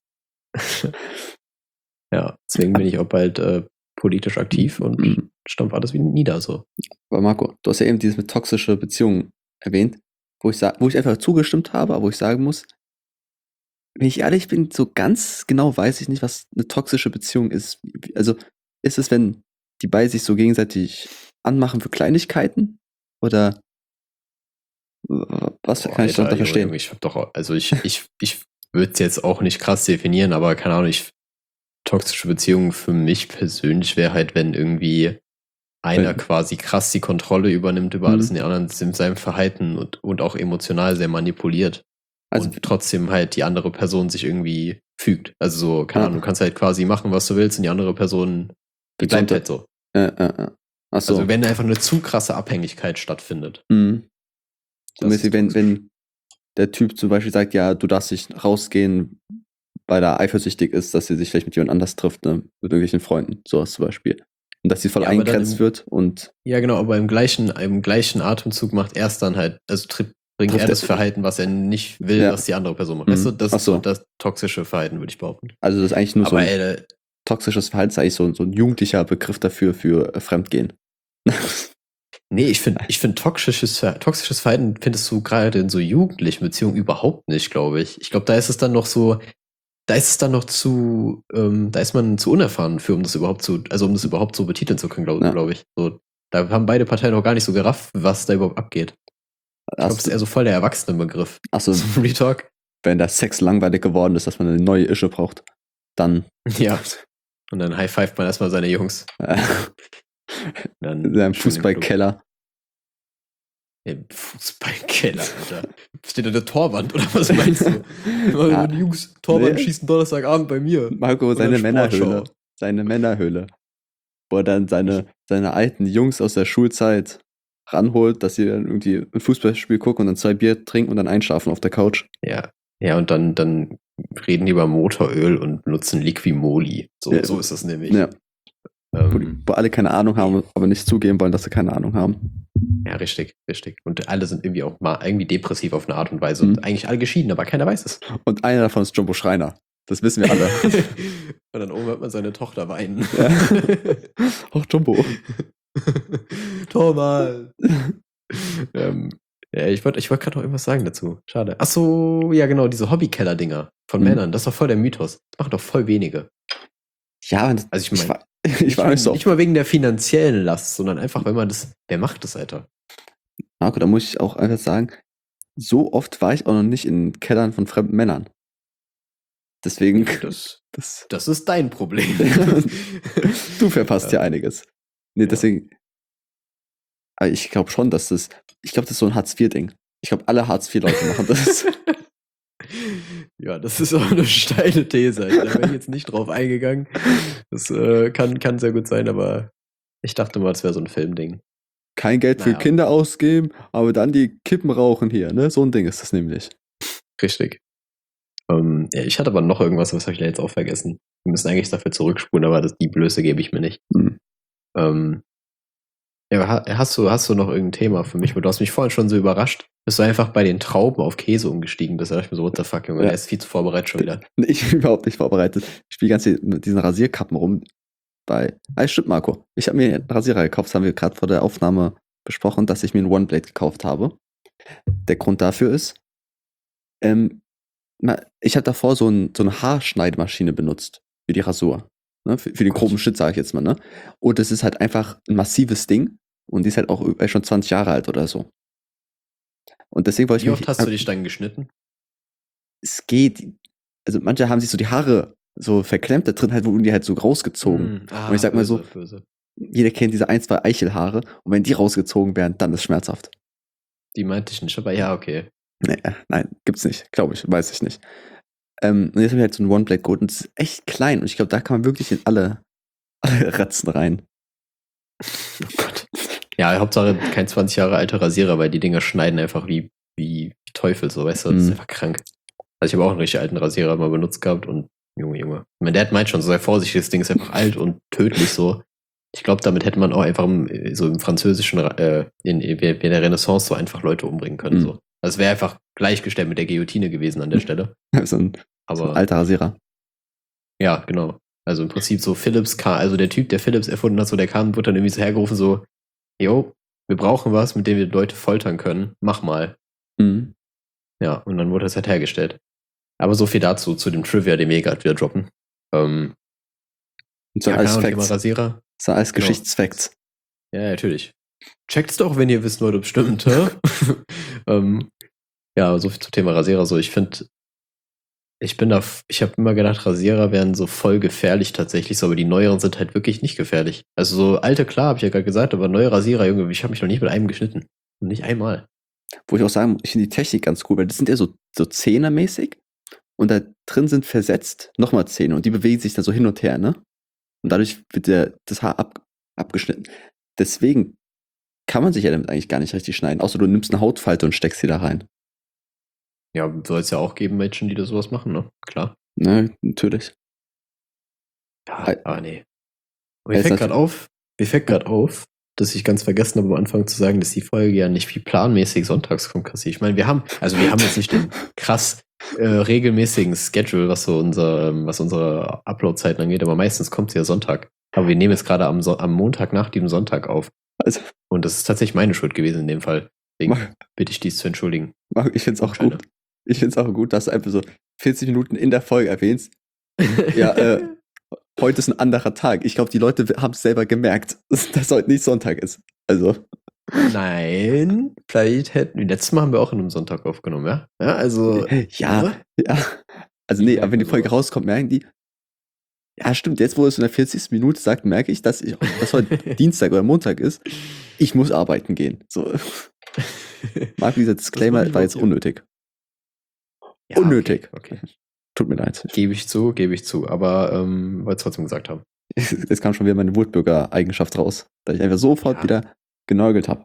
Ja, deswegen bin ich auch bald äh, politisch aktiv und Mhm. stampf alles wieder nieder, so. Aber Marco, du hast ja eben dieses mit toxische Beziehungen erwähnt, wo ich, sa- wo ich einfach zugestimmt habe, aber wo ich sagen muss, wenn ich ehrlich bin, so ganz genau weiß ich nicht, was eine toxische Beziehung ist. Wie- Also ist es, wenn die beiden sich so gegenseitig anmachen für Kleinigkeiten? Oder w- was Boah, kann ich Alter, darunter Junge, verstehen? Junge, ich hab doch, auch- also ich, ich, ich würde es jetzt auch nicht krass definieren, aber keine Ahnung, ich, toxische Beziehungen für mich persönlich wäre halt, wenn irgendwie einer Wenn- quasi krass die Kontrolle übernimmt über alles Mhm. und der andere in seinem Verhalten und, und auch emotional sehr manipuliert. Also und trotzdem halt die andere Person sich irgendwie fügt. Also so, keine Ja. Ahnung, du kannst halt quasi machen, was du willst und die andere Person, die bleibt Betonte- halt so. äh, äh, äh. Ach so. Also wenn einfach eine zu krasse Abhängigkeit stattfindet. Mhm. So Das mäßig, ist wenn, toxisch. wenn der Typ zum Beispiel sagt, ja, du darfst nicht rausgehen, weil er eifersüchtig ist, dass sie sich vielleicht mit jemand anders trifft, ne? Mit irgendwelchen Freunden, sowas zum Beispiel. Und dass sie voll Ja, aber dann eingegrenzt im- wird und Ja, genau, aber im gleichen, im gleichen Atemzug macht er es dann halt, also tritt, bringt Trifft er das er- Verhalten, was er nicht will, Ja. dass die andere Person macht. Mhm. Weißt du, das Ach ist so so. das toxische Verhalten, würde ich behaupten. also das ist eigentlich nur Aber so ein ey, toxisches Verhalten, ist eigentlich so, so ein jugendlicher Begriff dafür, für äh, Fremdgehen. nee, ich finde, ich finde toxisches, Ver- toxisches Verhalten findest du gerade in so jugendlichen Beziehungen überhaupt nicht, glaube ich. Ich glaube, da ist es dann noch so, da ist es dann noch zu, ähm, da ist man zu unerfahren für, um das überhaupt zu, also um das überhaupt so betiteln zu können, glaube Ja. glaub ich. So, da haben beide Parteien noch gar nicht so gerafft, was da überhaupt abgeht. Ich glaube, das Hast ist eher so voll der Erwachsenenbegriff. Achso, So Retalk. wenn der Sex langweilig geworden ist, dass man eine neue Ische braucht, dann Ja. Und dann high-fived man erstmal seine Jungs. äh, Dann in seinem schön im Club. Fußballkeller. Im Fußballkeller, Alter. Steht da der Torwand, oder was meinst du? Ja. Die Jungs, Torwand Nee. schießen Donnerstagabend bei mir. Marco, seine Oder Sportschau. Männerhöhle. Seine Männerhöhle. Wo er dann seine, seine alten Jungs aus der Schulzeit ranholt, dass sie dann irgendwie ein Fußballspiel gucken und dann zwei Bier trinken und dann einschlafen auf der Couch. Ja. Ja, und dann, dann reden die über Motoröl und nutzen Liquimoli. So, Ja. so ist das nämlich. Ja, wo, die, Ähm, wo alle keine Ahnung haben, aber nicht zugeben wollen, dass sie keine Ahnung haben. ja, richtig, richtig. Und alle sind irgendwie auch mal irgendwie depressiv auf eine Art und Weise. Mhm. Und eigentlich alle geschieden, aber keiner weiß es. Und einer davon ist Jumbo Schreiner. Das wissen wir alle. Und dann oben hört man seine Tochter weinen. Ja. Auch Jumbo. Thomas. ähm, ja, ich wollte ich wollt gerade noch irgendwas sagen dazu. Schade. Ach so, ja genau, diese Hobbykeller-Dinger von Mhm. Männern. Das ist doch voll der Mythos. Das machen doch voll wenige. Ja, das, Also ich ich, meine, war, ich nicht, war nicht so nicht oft. mal wegen der finanziellen Last, sondern einfach, wenn man das, wer macht das, Alter? Marco, da muss ich auch einfach sagen, so oft war ich auch noch nicht in Kellern von fremden Männern. Deswegen, Das, das, das ist dein Problem. du verpasst ja Ja. einiges. Nee, Ja. deswegen, aber ich glaube schon, dass das, ich glaube, das ist so ein Hartz-vier-Ding. Ich glaube, alle Hartz-vier-Leute machen das. Ja, das ist auch eine steile These. Alter. Da wäre ich jetzt nicht drauf eingegangen. Das äh, kann, kann sehr gut sein, aber ich dachte mal, das wäre so ein Filmding. Kein Geld für Naja. Kinder ausgeben, aber dann die Kippen rauchen hier, ne? So ein Ding ist das nämlich. Richtig. Ähm, ja, ich hatte aber noch irgendwas, was habe ich da jetzt auch vergessen. Wir müssen eigentlich dafür zurückspulen, aber das, die Blöße gebe ich mir nicht. Hm. Ähm, ja, ha- hast du, hast du noch irgendein Thema für mich? Weil du hast mich vorhin schon so überrascht, dass du einfach bei den Trauben auf Käse umgestiegen bist. Da dachte ich mir so, what the fuck, Junge, Ja. der ist viel zu vorbereitet schon wieder. Ich bin überhaupt nicht vorbereitet. Ich spiele ganz viel mit diesen Rasierkappen rum. Bei, ah, stimmt, Marco. Ich habe mir einen Rasierer gekauft, das haben wir gerade vor der Aufnahme besprochen, dass ich mir einen One-Blade gekauft habe. Der Grund dafür ist, ähm, na, ich habe davor so, ein, so eine Haarschneidemaschine benutzt für die Rasur. Ne? Für, für den Gott. groben Schnitt, sage ich jetzt mal. Ne? Und das ist halt einfach ein massives Ding. Und die ist halt auch über- schon zwanzig Jahre alt oder so. Und deswegen wollte ich Wie mich. oft hast du dich dann geschnitten? Es geht. Also manche haben sich so die Haare so verklemmt da drin, halt wurden die halt so rausgezogen. Hm, ah, Und ich sag mal so, böse, böse. jeder kennt diese ein, zwei Eichelhaare. Und wenn die rausgezogen werden, dann ist schmerzhaft. Die meinte ich nicht, aber ja, okay. Nee, äh, nein, gibt's nicht. Glaube ich, weiß ich nicht. Ähm, und jetzt habe ich halt so ein One-Blade geholt und es ist echt klein. Und ich glaube, da kann man wirklich in alle, alle Ratzen rein. Oh Gott. Ja, Hauptsache kein zwanzig Jahre alter Rasierer, weil die Dinger schneiden einfach wie, wie Teufel, so, weißt du, das ist Mhm. einfach krank. Also ich habe auch einen richtig alten Rasierer mal benutzt gehabt und Junge, Junge. Mein Dad meint schon, so sei vorsichtig, das Ding ist einfach alt und tödlich so. Ich glaube, damit hätte man auch einfach im, so im französischen, äh, in, in der Renaissance so einfach Leute umbringen können. Mhm. So. Also es wäre einfach gleichgestellt mit der Guillotine gewesen an der Stelle. so, ein, Aber so ein alter Rasierer. ja, genau. Also im Prinzip so Philips kam, also der Typ, der Philips erfunden hat, so der kam, wurde dann irgendwie so hergerufen, so, jo, wir brauchen was, mit dem wir Leute foltern können. Mach mal. Mhm. Ja, und dann wurde das halt hergestellt. Aber so viel dazu, zu dem Trivia, den wir gerade wieder droppen. Ähm, Und so ja, als keine Ahnung, Thema Facts. Rasierer. So als Genau. Geschichtsfacts. Ja, natürlich. Checkt's doch, wenn ihr wissen wollt, ob es stimmt. hä? ähm, ja, so viel zum Thema Rasierer. So, ich finde, ich bin da, f- ich habe immer gedacht, Rasierer wären so voll gefährlich tatsächlich, so, aber die neueren sind halt wirklich nicht gefährlich. Also so alte, klar, habe ich ja gerade gesagt, aber neue Rasierer, Junge, ich habe mich noch nicht mit einem geschnitten. Nicht einmal. Wo ich auch sagen, ich finde die Technik ganz cool, weil das sind ja so, so Zehner-mäßig und da drin sind versetzt nochmal Zähne und die bewegen sich dann so hin und her, ne? Und dadurch wird der, das Haar ab, abgeschnitten. Deswegen kann man sich ja damit eigentlich gar nicht richtig schneiden, außer du nimmst eine Hautfalte und steckst sie da rein. Ja, soll es ja auch geben Menschen, die da sowas machen, ne? Klar. Ne, natürlich. Ja, Ei- aber nee. Aber mir Ja, ist fällt das- gerade auf, mir fällt gerade auf, dass ich ganz vergessen habe am Anfang zu sagen, dass die Folge ja nicht wie planmäßig sonntags kommt, Kassi. Ich meine, wir haben, also wir haben jetzt nicht den krass äh, regelmäßigen Schedule, was so unser, ähm, was unsere Upload-Zeiten angeht, aber meistens kommt sie ja Sonntag. Aber wir nehmen jetzt gerade am, so am Montag nach dem Sonntag auf. Also, Und das ist tatsächlich meine Schuld gewesen in dem Fall. Deswegen Mar- bitte ich dies zu entschuldigen. Marco, ich finde es auch Scheine. gut. Ich finde es auch gut, dass du einfach so vierzig Minuten in der Folge erwähnst. Ja, äh, heute ist ein anderer Tag. Ich glaube, die Leute haben es selber gemerkt, dass heute nicht Sonntag ist. Also, Nein, vielleicht hätten, letztes Mal haben wir auch an einem Sonntag aufgenommen, ja? Ja, also. ja, ne? ja. Also, Wie nee, merkt aber wenn die man Folge sowas? rauskommt, merken die, ja, stimmt, jetzt, wo es in der vierzigsten Minute sagt, merke ich, dass, ich, dass heute Dienstag oder Montag ist. Ich muss arbeiten gehen. So, Marco, dieser Disclaimer mach ich war jetzt auch hier. unnötig. Ja, Unnötig. Okay, okay. Tut mir leid. Gebe ich zu, gebe ich zu. Aber ähm, wollte es trotzdem gesagt haben. Jetzt kam schon wieder meine Wutbürger-Eigenschaft raus, da ich einfach sofort Ja. wieder genörgelt habe.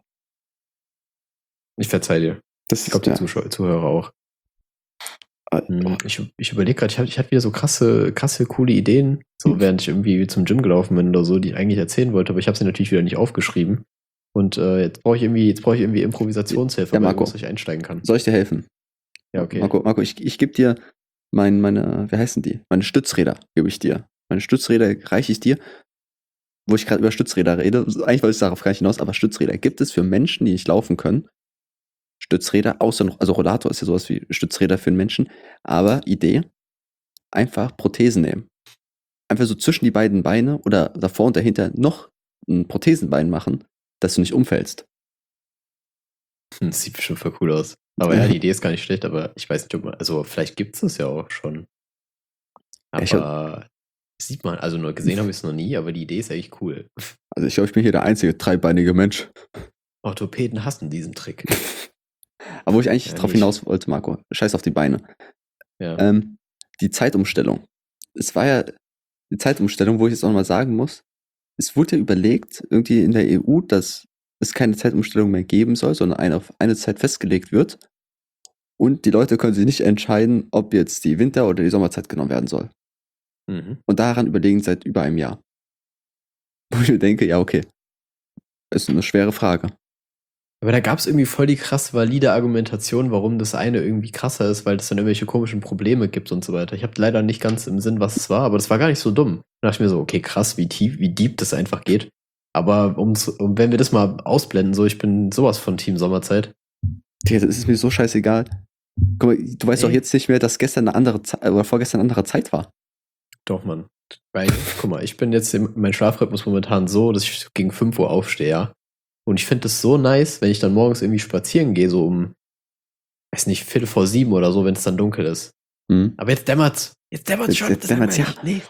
Ich verzeih dir. Das Ich glaube, die ja, Zuschauer, Zuhörer auch. äh, Hm, Ich, ich überlege gerade, ich, hab- ich hatte wieder so krasse, krasse, coole Ideen, so Hm. während ich irgendwie zum Gym gelaufen bin oder so, die ich eigentlich erzählen wollte, aber ich habe sie natürlich wieder nicht aufgeschrieben. Und äh, jetzt brauche ich irgendwie, jetzt brauche ich irgendwie Improvisationshilfe, Ja, weil Marco. ich einsteigen kann. Soll ich dir helfen? Ja, okay. Marco, Marco, ich, ich gebe dir mein, meine, wie heißen die? Meine Stützräder gebe ich dir. Meine Stützräder reiche ich dir. wo ich gerade über Stützräder rede, eigentlich wollte ich darauf gar nicht hinaus, aber Stützräder gibt es für Menschen, die nicht laufen können. Stützräder, außer noch, also Rollator ist ja sowas wie Stützräder für den Menschen, aber Idee, einfach Prothesen nehmen. Einfach so zwischen die beiden Beine oder davor und dahinter noch ein Prothesenbein machen, dass du nicht umfällst. Hm, Das sieht bestimmt voll cool aus. Aber ja, die Idee ist gar nicht schlecht, aber ich weiß nicht, ob man, also vielleicht gibt es das ja auch schon. Ich hab- Aber sieht man, also nur gesehen habe ich es noch nie, aber die Idee ist eigentlich cool. Also ich glaube, ich bin hier der einzige dreibeinige Mensch. Orthopäden hassen diesen Trick. Aber wo ich eigentlich Ja, drauf nicht. hinaus wollte, Marco, scheiß auf die Beine. Ja. Ähm, die Zeitumstellung. Es war ja die Zeitumstellung, wo ich jetzt auch mal sagen muss, es wurde ja überlegt, irgendwie in der E U, dass es keine Zeitumstellung mehr geben soll, sondern eine auf eine Zeit festgelegt wird. Und die Leute können sich nicht entscheiden, ob jetzt die Winter- oder die Sommerzeit genommen werden soll. Mhm. Und daran überlegen seit über einem Jahr. Wo ich mir denke, ja, okay. Ist eine schwere Frage. Aber da gab es irgendwie voll die krass valide Argumentation, warum das eine irgendwie krasser ist, weil es dann irgendwelche komischen Probleme gibt und so weiter. Ich habe leider nicht ganz im Sinn, was es war, aber das war gar nicht so dumm. Da dachte ich mir so, okay, krass, wie tief, wie deep das einfach geht. Aber um's, um, wenn wir das mal ausblenden, so, ich bin sowas von Team Sommerzeit. Digga, das ist mir so scheißegal. Guck mal, du weißt doch Ey. jetzt nicht mehr, dass gestern eine andere Zeit oder vorgestern eine andere Zeit war. Doch, Mann. Weil, guck mal, ich bin jetzt, im, mein Schlafrhythmus momentan so, dass ich gegen fünf Uhr aufstehe, ja. Und ich finde das so nice, wenn ich dann morgens irgendwie spazieren gehe, so um, weiß nicht, Viertel vor sieben oder so, wenn es dann dunkel ist. Hm. Aber jetzt dämmert's. Jetzt dämmert's Jetzt- schon. jetzt das will man dämmert's, ja. nicht. Nee.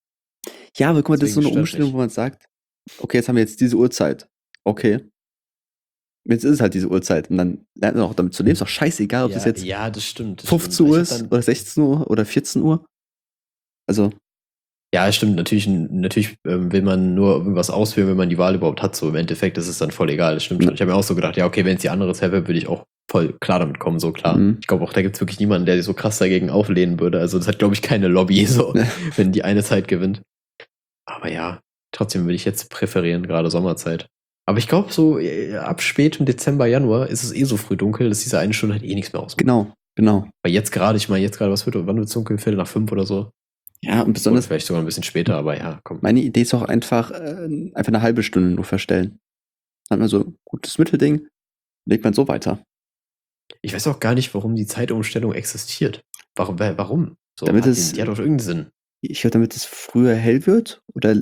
Ja, aber guck mal, das ist so Deswegen eine stört Umstellung, mich. wo man sagt, okay, jetzt haben wir jetzt diese Uhrzeit. Okay. Jetzt ist es halt diese Uhrzeit. Und dann lernt man auch damit zu leben. Ist doch scheißegal, ob Ja, das jetzt ja, das stimmt. Das fünfzehn stimmt. Uhr Ich ist hab dann, oder sechzehn Uhr oder vierzehn Uhr. Also, ja, stimmt. Natürlich, natürlich ähm, will man nur irgendwas auswählen, wenn man die Wahl überhaupt hat. So im Endeffekt ist es dann voll egal. Das stimmt Ja. schon. Ich habe mir auch so gedacht, ja, okay, wenn es die andere Zeit wäre, würde ich auch voll klar damit kommen, so klar. Mhm. Ich glaube auch, da gibt es wirklich niemanden, der sich so krass dagegen auflehnen würde. Also das hat, glaube ich, keine Lobby, so, Ja. wenn die eine Zeit gewinnt. Aber ja, trotzdem würde ich jetzt präferieren, gerade Sommerzeit. Aber ich glaube, so äh, ab spätem Dezember, Januar ist es eh so früh dunkel, dass diese eine Stunde halt eh nichts mehr ausmacht. genau, genau. Weil jetzt gerade, ich meine, jetzt gerade, was wird, wann wird es dunkel? Viertel nach fünf oder so? Ja, und Oder besonders, vielleicht sogar ein bisschen später, aber ja, komm. meine Idee ist auch einfach, äh, einfach eine halbe Stunde nur verstellen. Dann hat man so ein gutes Mittelding, legt man so weiter. Ich weiß auch gar nicht, warum die Zeitumstellung existiert. Warum? wa- warum? So, Damit hat es- die, die hat doch irgendeinen Sinn. Ich glaube, damit es früher hell wird oder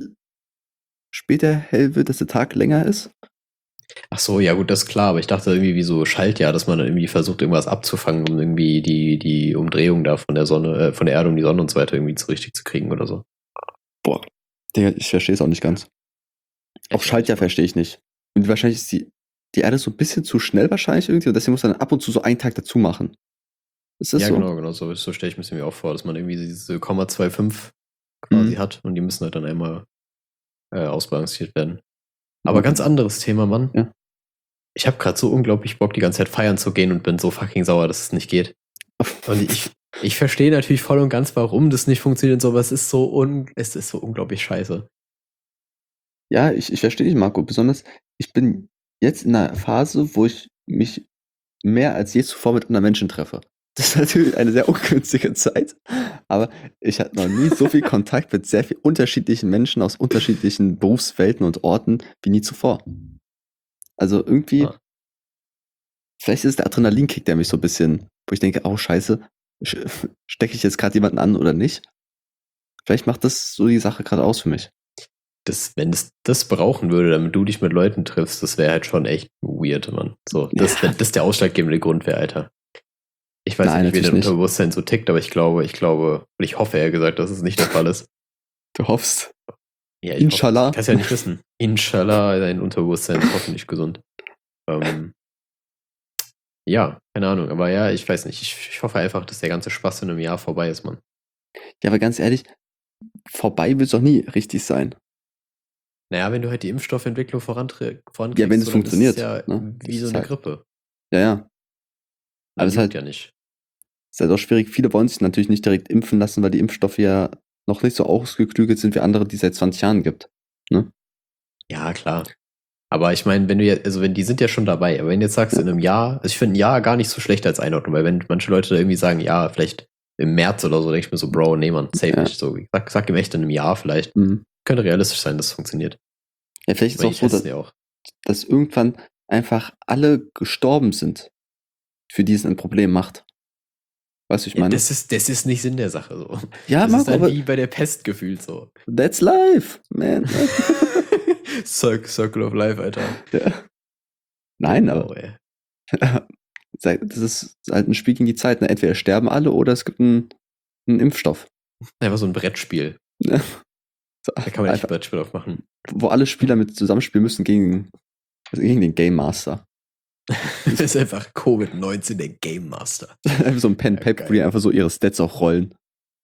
später hell wird, dass der Tag länger ist. Ach so, ja gut, das ist klar, aber ich dachte irgendwie wie so Schaltjahr, dass man dann irgendwie versucht, irgendwas abzufangen, um irgendwie die, die Umdrehung da von der Sonne, äh, von der Erde um die Sonne und so weiter irgendwie zu richtig zu kriegen oder so. Boah, Digga, ich verstehe es auch nicht ganz. Auch Schaltjahr verstehe ich nicht. Und wahrscheinlich ist die, die Erde so ein bisschen zu schnell wahrscheinlich irgendwie und deswegen muss man dann ab und zu so einen Tag dazu machen. Ist das Ja, so? genau, genau, so, so stelle ich mir das irgendwie auch vor, dass man irgendwie diese Komma fünfundzwanzig quasi Mhm. hat und die müssen halt dann einmal äh, ausbalanciert werden. Aber Mhm. ganz anderes Thema, Mann. Ja. Ich habe gerade so unglaublich Bock, die ganze Zeit feiern zu gehen und bin so fucking sauer, dass es nicht geht. Und ich, ich verstehe natürlich voll und ganz, warum das nicht funktioniert und so, aber es ist so un, es ist so unglaublich scheiße. Ja, ich, ich verstehe dich, Marco. Besonders, ich bin jetzt in einer Phase, wo ich mich mehr als je zuvor mit anderen Menschen treffe. Das ist natürlich eine sehr ungünstige Zeit, aber ich hatte noch nie so viel Kontakt mit sehr viel unterschiedlichen Menschen aus unterschiedlichen Berufswelten und Orten wie nie zuvor. Also irgendwie, Ja. vielleicht ist es der Adrenalinkick, der mich so ein bisschen, wo ich denke, oh scheiße, stecke ich jetzt gerade jemanden an oder nicht? Vielleicht macht das so die Sache gerade aus für mich. Das, wenn es das brauchen würde, damit du dich mit Leuten triffst, das wäre halt schon echt weird, Mann. So, das, Ja. wenn das der ausschlaggebende Grund wäre, Alter. Ich weiß Nein, nicht, wie dein natürlich nicht. Unterbewusstsein so tickt, aber ich glaube, ich glaube, und ich hoffe eher gesagt, dass es nicht der Fall ist. Du hoffst. Ja, ich Inshallah. Hoffe, ich kann es ja nicht wissen. Inshallah, dein Unterbewusstsein ist hoffentlich gesund. Ähm, ja, keine Ahnung, aber ja, ich weiß nicht. Ich, ich hoffe einfach, dass der ganze Spaß in einem Jahr vorbei ist, Mann. Ja, aber ganz ehrlich, vorbei wird es doch nie richtig sein. Naja, wenn du halt die Impfstoffentwicklung vorantre- vorankriegst, Ja, wenn es so, dann funktioniert, ist es ja ne? wie Das so ist eine halt- Grippe. Ja, ja. Das Aber es ist halt, ja nicht. ist halt auch schwierig. Viele wollen sich natürlich nicht direkt impfen lassen, weil die Impfstoffe ja noch nicht so ausgeklügelt sind wie andere, die es seit zwanzig Jahren gibt. Ja, klar. Aber ich meine, wenn du jetzt, also wenn die sind ja schon dabei, aber wenn du jetzt sagst, in einem Jahr, also ich finde ein Jahr gar nicht so schlecht als Einordnung, weil wenn manche Leute da irgendwie sagen, ja, vielleicht im März oder so, denke ich mir so, Bro, nee, man, safe Ja. nicht. So, sag, sag ihm echt in einem Jahr vielleicht. Mhm. Könnte realistisch sein, dass es funktioniert. Ja, vielleicht ist es Aber auch die so, dass, testen ja auch. dass irgendwann einfach alle gestorben sind, für die es ein Problem macht. Weißt du, ich Ja, meine? das ist, das ist nicht Sinn der Sache so. Ja, Das ist Marco, dann aber wie bei der Pest gefühlt so. that's life, man. Cir- Circle of Life, Alter. Ja. Nein, Wow, aber ey. das ist halt ein Spiel gegen die Zeit. Ne? Entweder sterben alle oder es gibt einen, einen Impfstoff. Einfach so ein Brettspiel. Ne? So, Da kann man echt ein einfach, Brettspiel aufmachen. wo alle Spieler mit zusammenspielen müssen gegen, gegen den Game Master. Das ist einfach Covid neunzehn, der Game Master. Einfach so ein Pen Ja, Paper, geil. wo die einfach so ihre Stats auch rollen.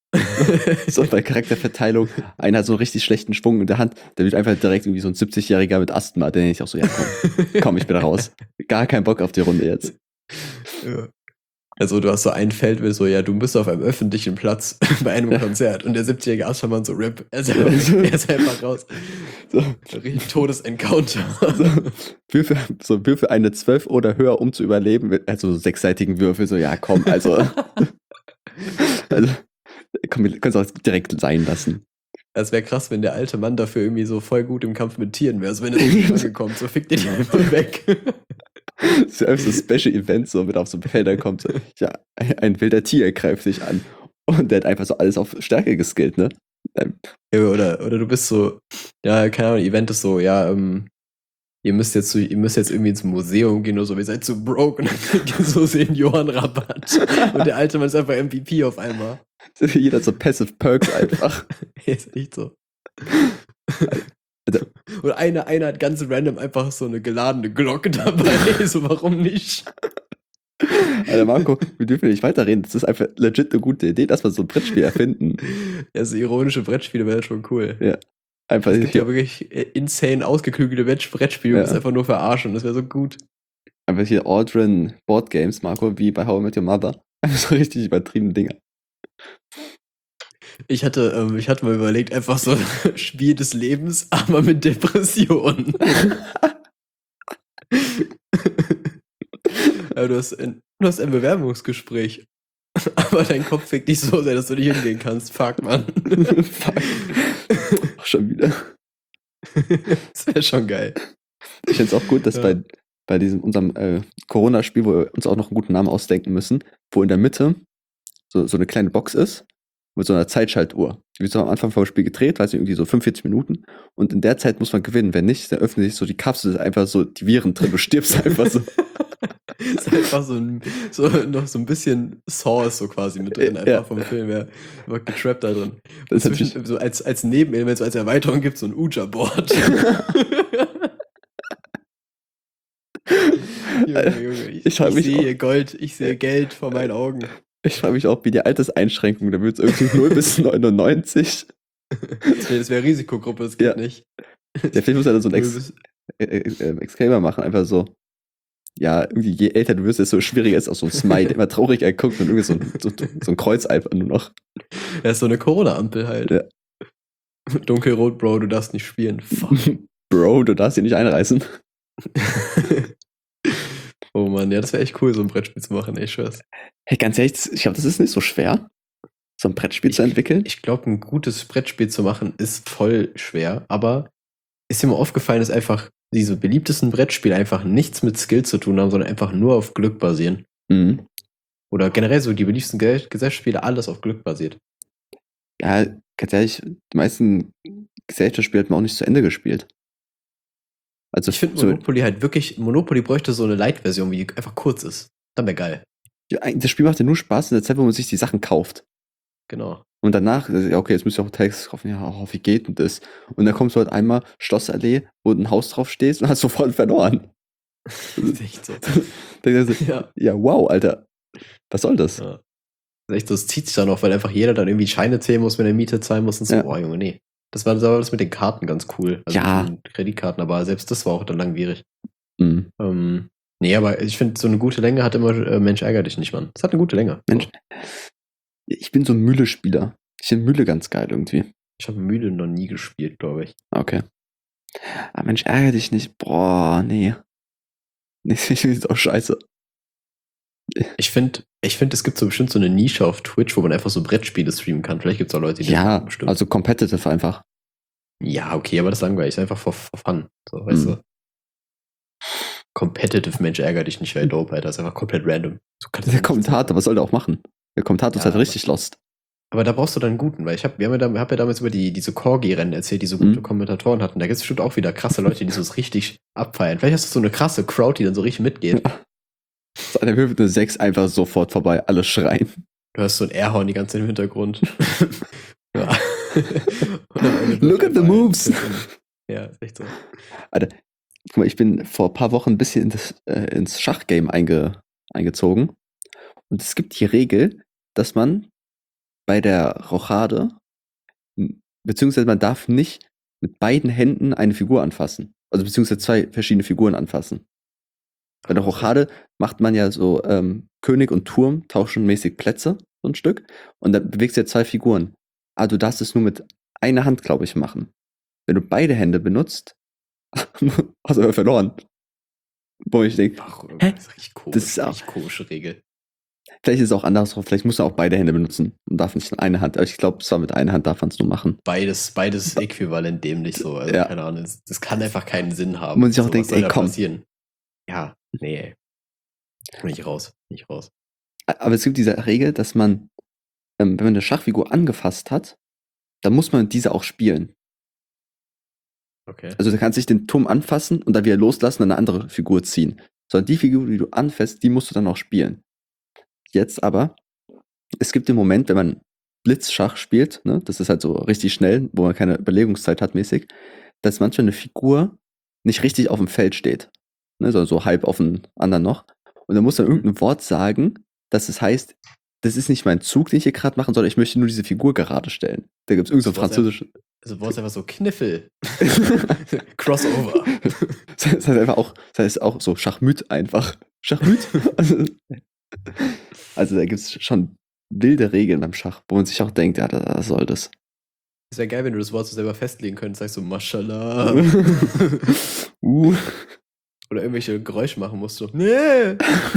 So bei Charakterverteilung. Einer hat so einen richtig schlechten Schwung in der Hand, der wird einfach direkt irgendwie so ein siebzig-Jähriger mit Asthma. Der denkt sich auch so, ja komm, komm, ich bin da raus. Gar keinen Bock auf die Runde jetzt. Ja. Also du hast so ein Feld, wo so, ja, du bist auf einem öffentlichen Platz bei einem Konzert und der siebzigjährige Aschermann so R I P. Er ist einfach, er ist einfach raus. So, Richtig Todesencounter. so, Würfe, so Würfe eine zwölf oder höher, um zu überleben. mit- Also so sechsseitigen Würfel, so ja komm, also, also komm, wir können es auch direkt sein lassen. Das wäre krass, wenn der alte Mann dafür irgendwie so voll gut im Kampf mit Tieren wäre. Also wenn er nicht angekommen, so fickt ihr die einfach weg. Das ist ja einfach so ein Special Event, so mit auf so Felder kommt, so, ja, ein, ein wilder Tier greift dich an. Und der hat einfach so alles auf Stärke geskillt, ne? Ähm, Ja, oder, oder du bist so, ja, keine Ahnung, Event ist so, ja, ähm, ihr müsst jetzt so, ihr müsst jetzt irgendwie ins Museum gehen oder so, ihr seid so broke und dann kriegt ihr so Seniorenrabatt. Und der alte Mann ist einfach M V P auf einmal. Jeder hat so Passive Perks einfach. Ist echt so. Also, Und einer, einer hat ganz random einfach so eine geladene Glocke dabei. So, warum nicht? Alter Marco, wir dürfen nicht weiterreden. Das ist einfach legit eine gute Idee, dass wir so ein Brettspiel erfinden. Ja, so ironische Brettspiele wäre schon cool. Ja. Einfach Es gibt ja hier, wirklich äh, insane ausgeklügelte Brett- Brettspiele, Ja. das einfach nur verarschen. Das wäre so gut. einfach hier Aldrin Board Games, Marco, wie bei How I Met Your Mother. Einfach so richtig übertriebene Dinger. Ich hatte, ähm, ich hatte mal überlegt, einfach so ein Spiel des Lebens, aber mit Depressionen. Ja, du, hast ein, du hast ein Bewerbungsgespräch. Aber dein Kopf fickt dich so sehr, dass du nicht hingehen kannst. Fuck, Mann. Fuck. Auch schon wieder. Das wäre schon geil. Ich finde es auch gut, dass Ja. bei, bei diesem unserem äh, Corona-Spiel, wo wir uns auch noch einen guten Namen ausdenken müssen, wo in der Mitte so, so eine kleine Box ist mit so einer Zeitschaltuhr. Die wird so am Anfang vom Spiel gedreht, weiß ich, irgendwie so fünfundvierzig Minuten. Und in der Zeit muss man gewinnen. Wenn nicht, dann öffnet sich so die Kapsel, ist einfach so die Viren drin, du stirbst einfach so. Ist einfach so, ein, so noch so ein bisschen Sauce so quasi mit drin, einfach Ja. vom Film. Ja, einfach getrappt da drin. Das ist Zwischen, so als, als Nebenelement, so als Erweiterung gibt es so ein Ouija-Board. Junge, Junge, ich, Ich frag ich mich sehe Gold, ich sehe Ja. Geld vor meinen Augen. Ich frage mich auch, wie die Alterseinschränkung, da wird es irgendwie null bis neunundneunzig. Das wäre wär Risikogruppe, das geht Ja. nicht. Ja, vielleicht muss er da so ein null Ex bis- äh, äh, Exclaimer machen, einfach so. Ja, irgendwie je älter du wirst, desto schwieriger ist auch so ein Smile, der immer traurig guckt und irgendwie so ein, so, so ein Kreuz einfach nur noch. Ja, ist so eine Corona-Ampel halt. Ja. Dunkelrot, Bro, du darfst nicht spielen. Fuck. Bro, du darfst hier nicht einreißen. Oh Mann, ja, das wäre echt cool, so ein Brettspiel zu machen, ey, ich schwör's. Hey, ganz ehrlich, ich glaube, das ist nicht so schwer, so ein Brettspiel zu entwickeln. Ich glaube, ein gutes Brettspiel zu machen ist voll schwer, aber ist mir mal aufgefallen, dass einfach diese beliebtesten Brettspiele einfach nichts mit Skill zu tun haben, sondern einfach nur auf Glück basieren. Mhm. Oder generell so die beliebtesten Ge- Gesellschaftsspiele, alles auf Glück basiert. Ja, ganz ehrlich, die meisten Gesellschaftsspiele hat man auch nicht zu Ende gespielt. Also Ich finde so- Monopoly halt wirklich, Monopoly bräuchte so eine Light-Version, wie die einfach kurz ist. Dann wäre geil. ja, eigentlich, das Spiel macht ja nur Spaß in der Zeit, wo man sich die Sachen kauft. Genau. Und danach, ja, okay, jetzt müsst ihr auch Text kaufen, ja, oh, wie geht denn das? Und dann kommst du halt einmal Schlossallee, wo ein Haus drauf steht und hast sofort verloren. Das ist echt so. Dann denkst du, Ja. ja, wow, Alter. Was soll das? Ja. Das ist echt so, es zieht sich dann noch, weil einfach jeder dann irgendwie Scheine zählen muss, wenn er Miete zahlen muss und so, Ja. boah, Junge, nee. Das war, das war das mit den Karten ganz cool. Also Ja. mit den Kreditkarten, aber selbst das war auch dann langwierig. Mhm. Ähm, nee, aber ich finde, so eine gute Länge hat immer äh, Mensch, ärger dich nicht, Mann. Es hat eine gute Länge. Mensch, ich bin so ein Mühle-Spieler. Ich finde Mühle ganz geil irgendwie. Ich habe Mühle noch nie gespielt, glaube ich. Okay. Aber Mensch, ärgere dich nicht. Boah, nee. Nee, ich finde das auch scheiße. Ich finde, ich find, es gibt so bestimmt so eine Nische auf Twitch, wo man einfach so Brettspiele streamen kann. Vielleicht gibt es auch Leute, die das Ja, machen, bestimmt. also competitive einfach. Ja, okay, aber das ist langweilig. Einfach for, for fun. So, weißt Mhm. du? Competitive Mensch ärgert dich nicht, weil dope, Alter. Das ist einfach komplett random. So kann das Der ja nicht Kommentator, was soll der auch machen? Der Kommentator ist Ja, halt aber- richtig lost. Aber da brauchst du dann einen guten, weil ich habe wir haben ja, da, hab ja damals über die, diese Corgi-Rennen erzählt, die so gute Mhm. Kommentatoren hatten. Da gibt es bestimmt auch wieder krasse Leute, die so es richtig abfeiern. Vielleicht hast du so eine krasse Crowd, die dann so richtig mitgeht. So eine Höhe eine sechs einfach sofort vorbei, alle schreien. Du hörst so ein Airhorn die ganze Zeit im Hintergrund. Ja. Und am Ende Look at the einfach ein moves. Tipp. Ja, ist echt so. Guck mal, ich bin vor ein paar Wochen ein bisschen in das, äh, ins Schachgame einge, eingezogen. Und es gibt die Regel, dass man bei der Rochade, m, beziehungsweise man darf nicht mit beiden Händen eine Figur anfassen. Also beziehungsweise zwei verschiedene Figuren anfassen. Bei der Rochade macht man ja so, ähm, König und Turm tauschen mäßig Plätze, so ein Stück. Und da bewegst du ja zwei Figuren. Aber du darfst es nur mit einer Hand, glaube ich, machen. Wenn du beide Hände benutzt, hast du aber verloren. Wo ich denke, Ach, Hä? das ist richtig komisch. Das ist auch- richtig komische Regel. vielleicht ist es auch andersrum. Vielleicht muss man auch beide Hände benutzen und darf nicht in eine Hand. Aber ich glaube, zwar mit einer Hand darf man es nur machen. Beides, beides äquivalent dämlich so. Also, Ja. keine Ahnung. Das, das kann einfach keinen Sinn haben. Man sich auch so, denkt, was soll ey, da komm. passieren? Ja, nee, ey. Nicht raus, nicht raus. Aber es gibt diese Regel, dass man, ähm, wenn man eine Schachfigur angefasst hat, dann muss man diese auch spielen. Okay. Also du kannst nicht den Turm anfassen und dann wieder loslassen und eine andere Figur ziehen. Sondern die Figur, die du anfasst, die musst du dann auch spielen. Jetzt aber, es gibt den Moment, wenn man Blitzschach spielt, ne, das ist halt so richtig schnell, wo man keine Überlegungszeit hat mäßig, dass manchmal eine Figur nicht richtig auf dem Feld steht. Ne, sondern so halb auf dem anderen noch. Und dann muss man irgendein Wort sagen, dass es heißt, das ist nicht mein Zug, den ich hier gerade mache, sondern ich möchte nur diese Figur gerade stellen. Da gibt es irgendein so Das Wort französisches. Also, wo ist einfach so Kniffel. Crossover. Das heißt einfach auch, das heißt auch so Schachmüt einfach. Schachmüt? also, also da gibt es schon wilde Regeln beim Schach, wo man sich auch denkt, ja, was soll das? Es wäre geil, wenn du das Wort so selber festlegen könntest. Sagst so, Mashallah. uh. Oder irgendwelche Geräusche machen musst. So, nee.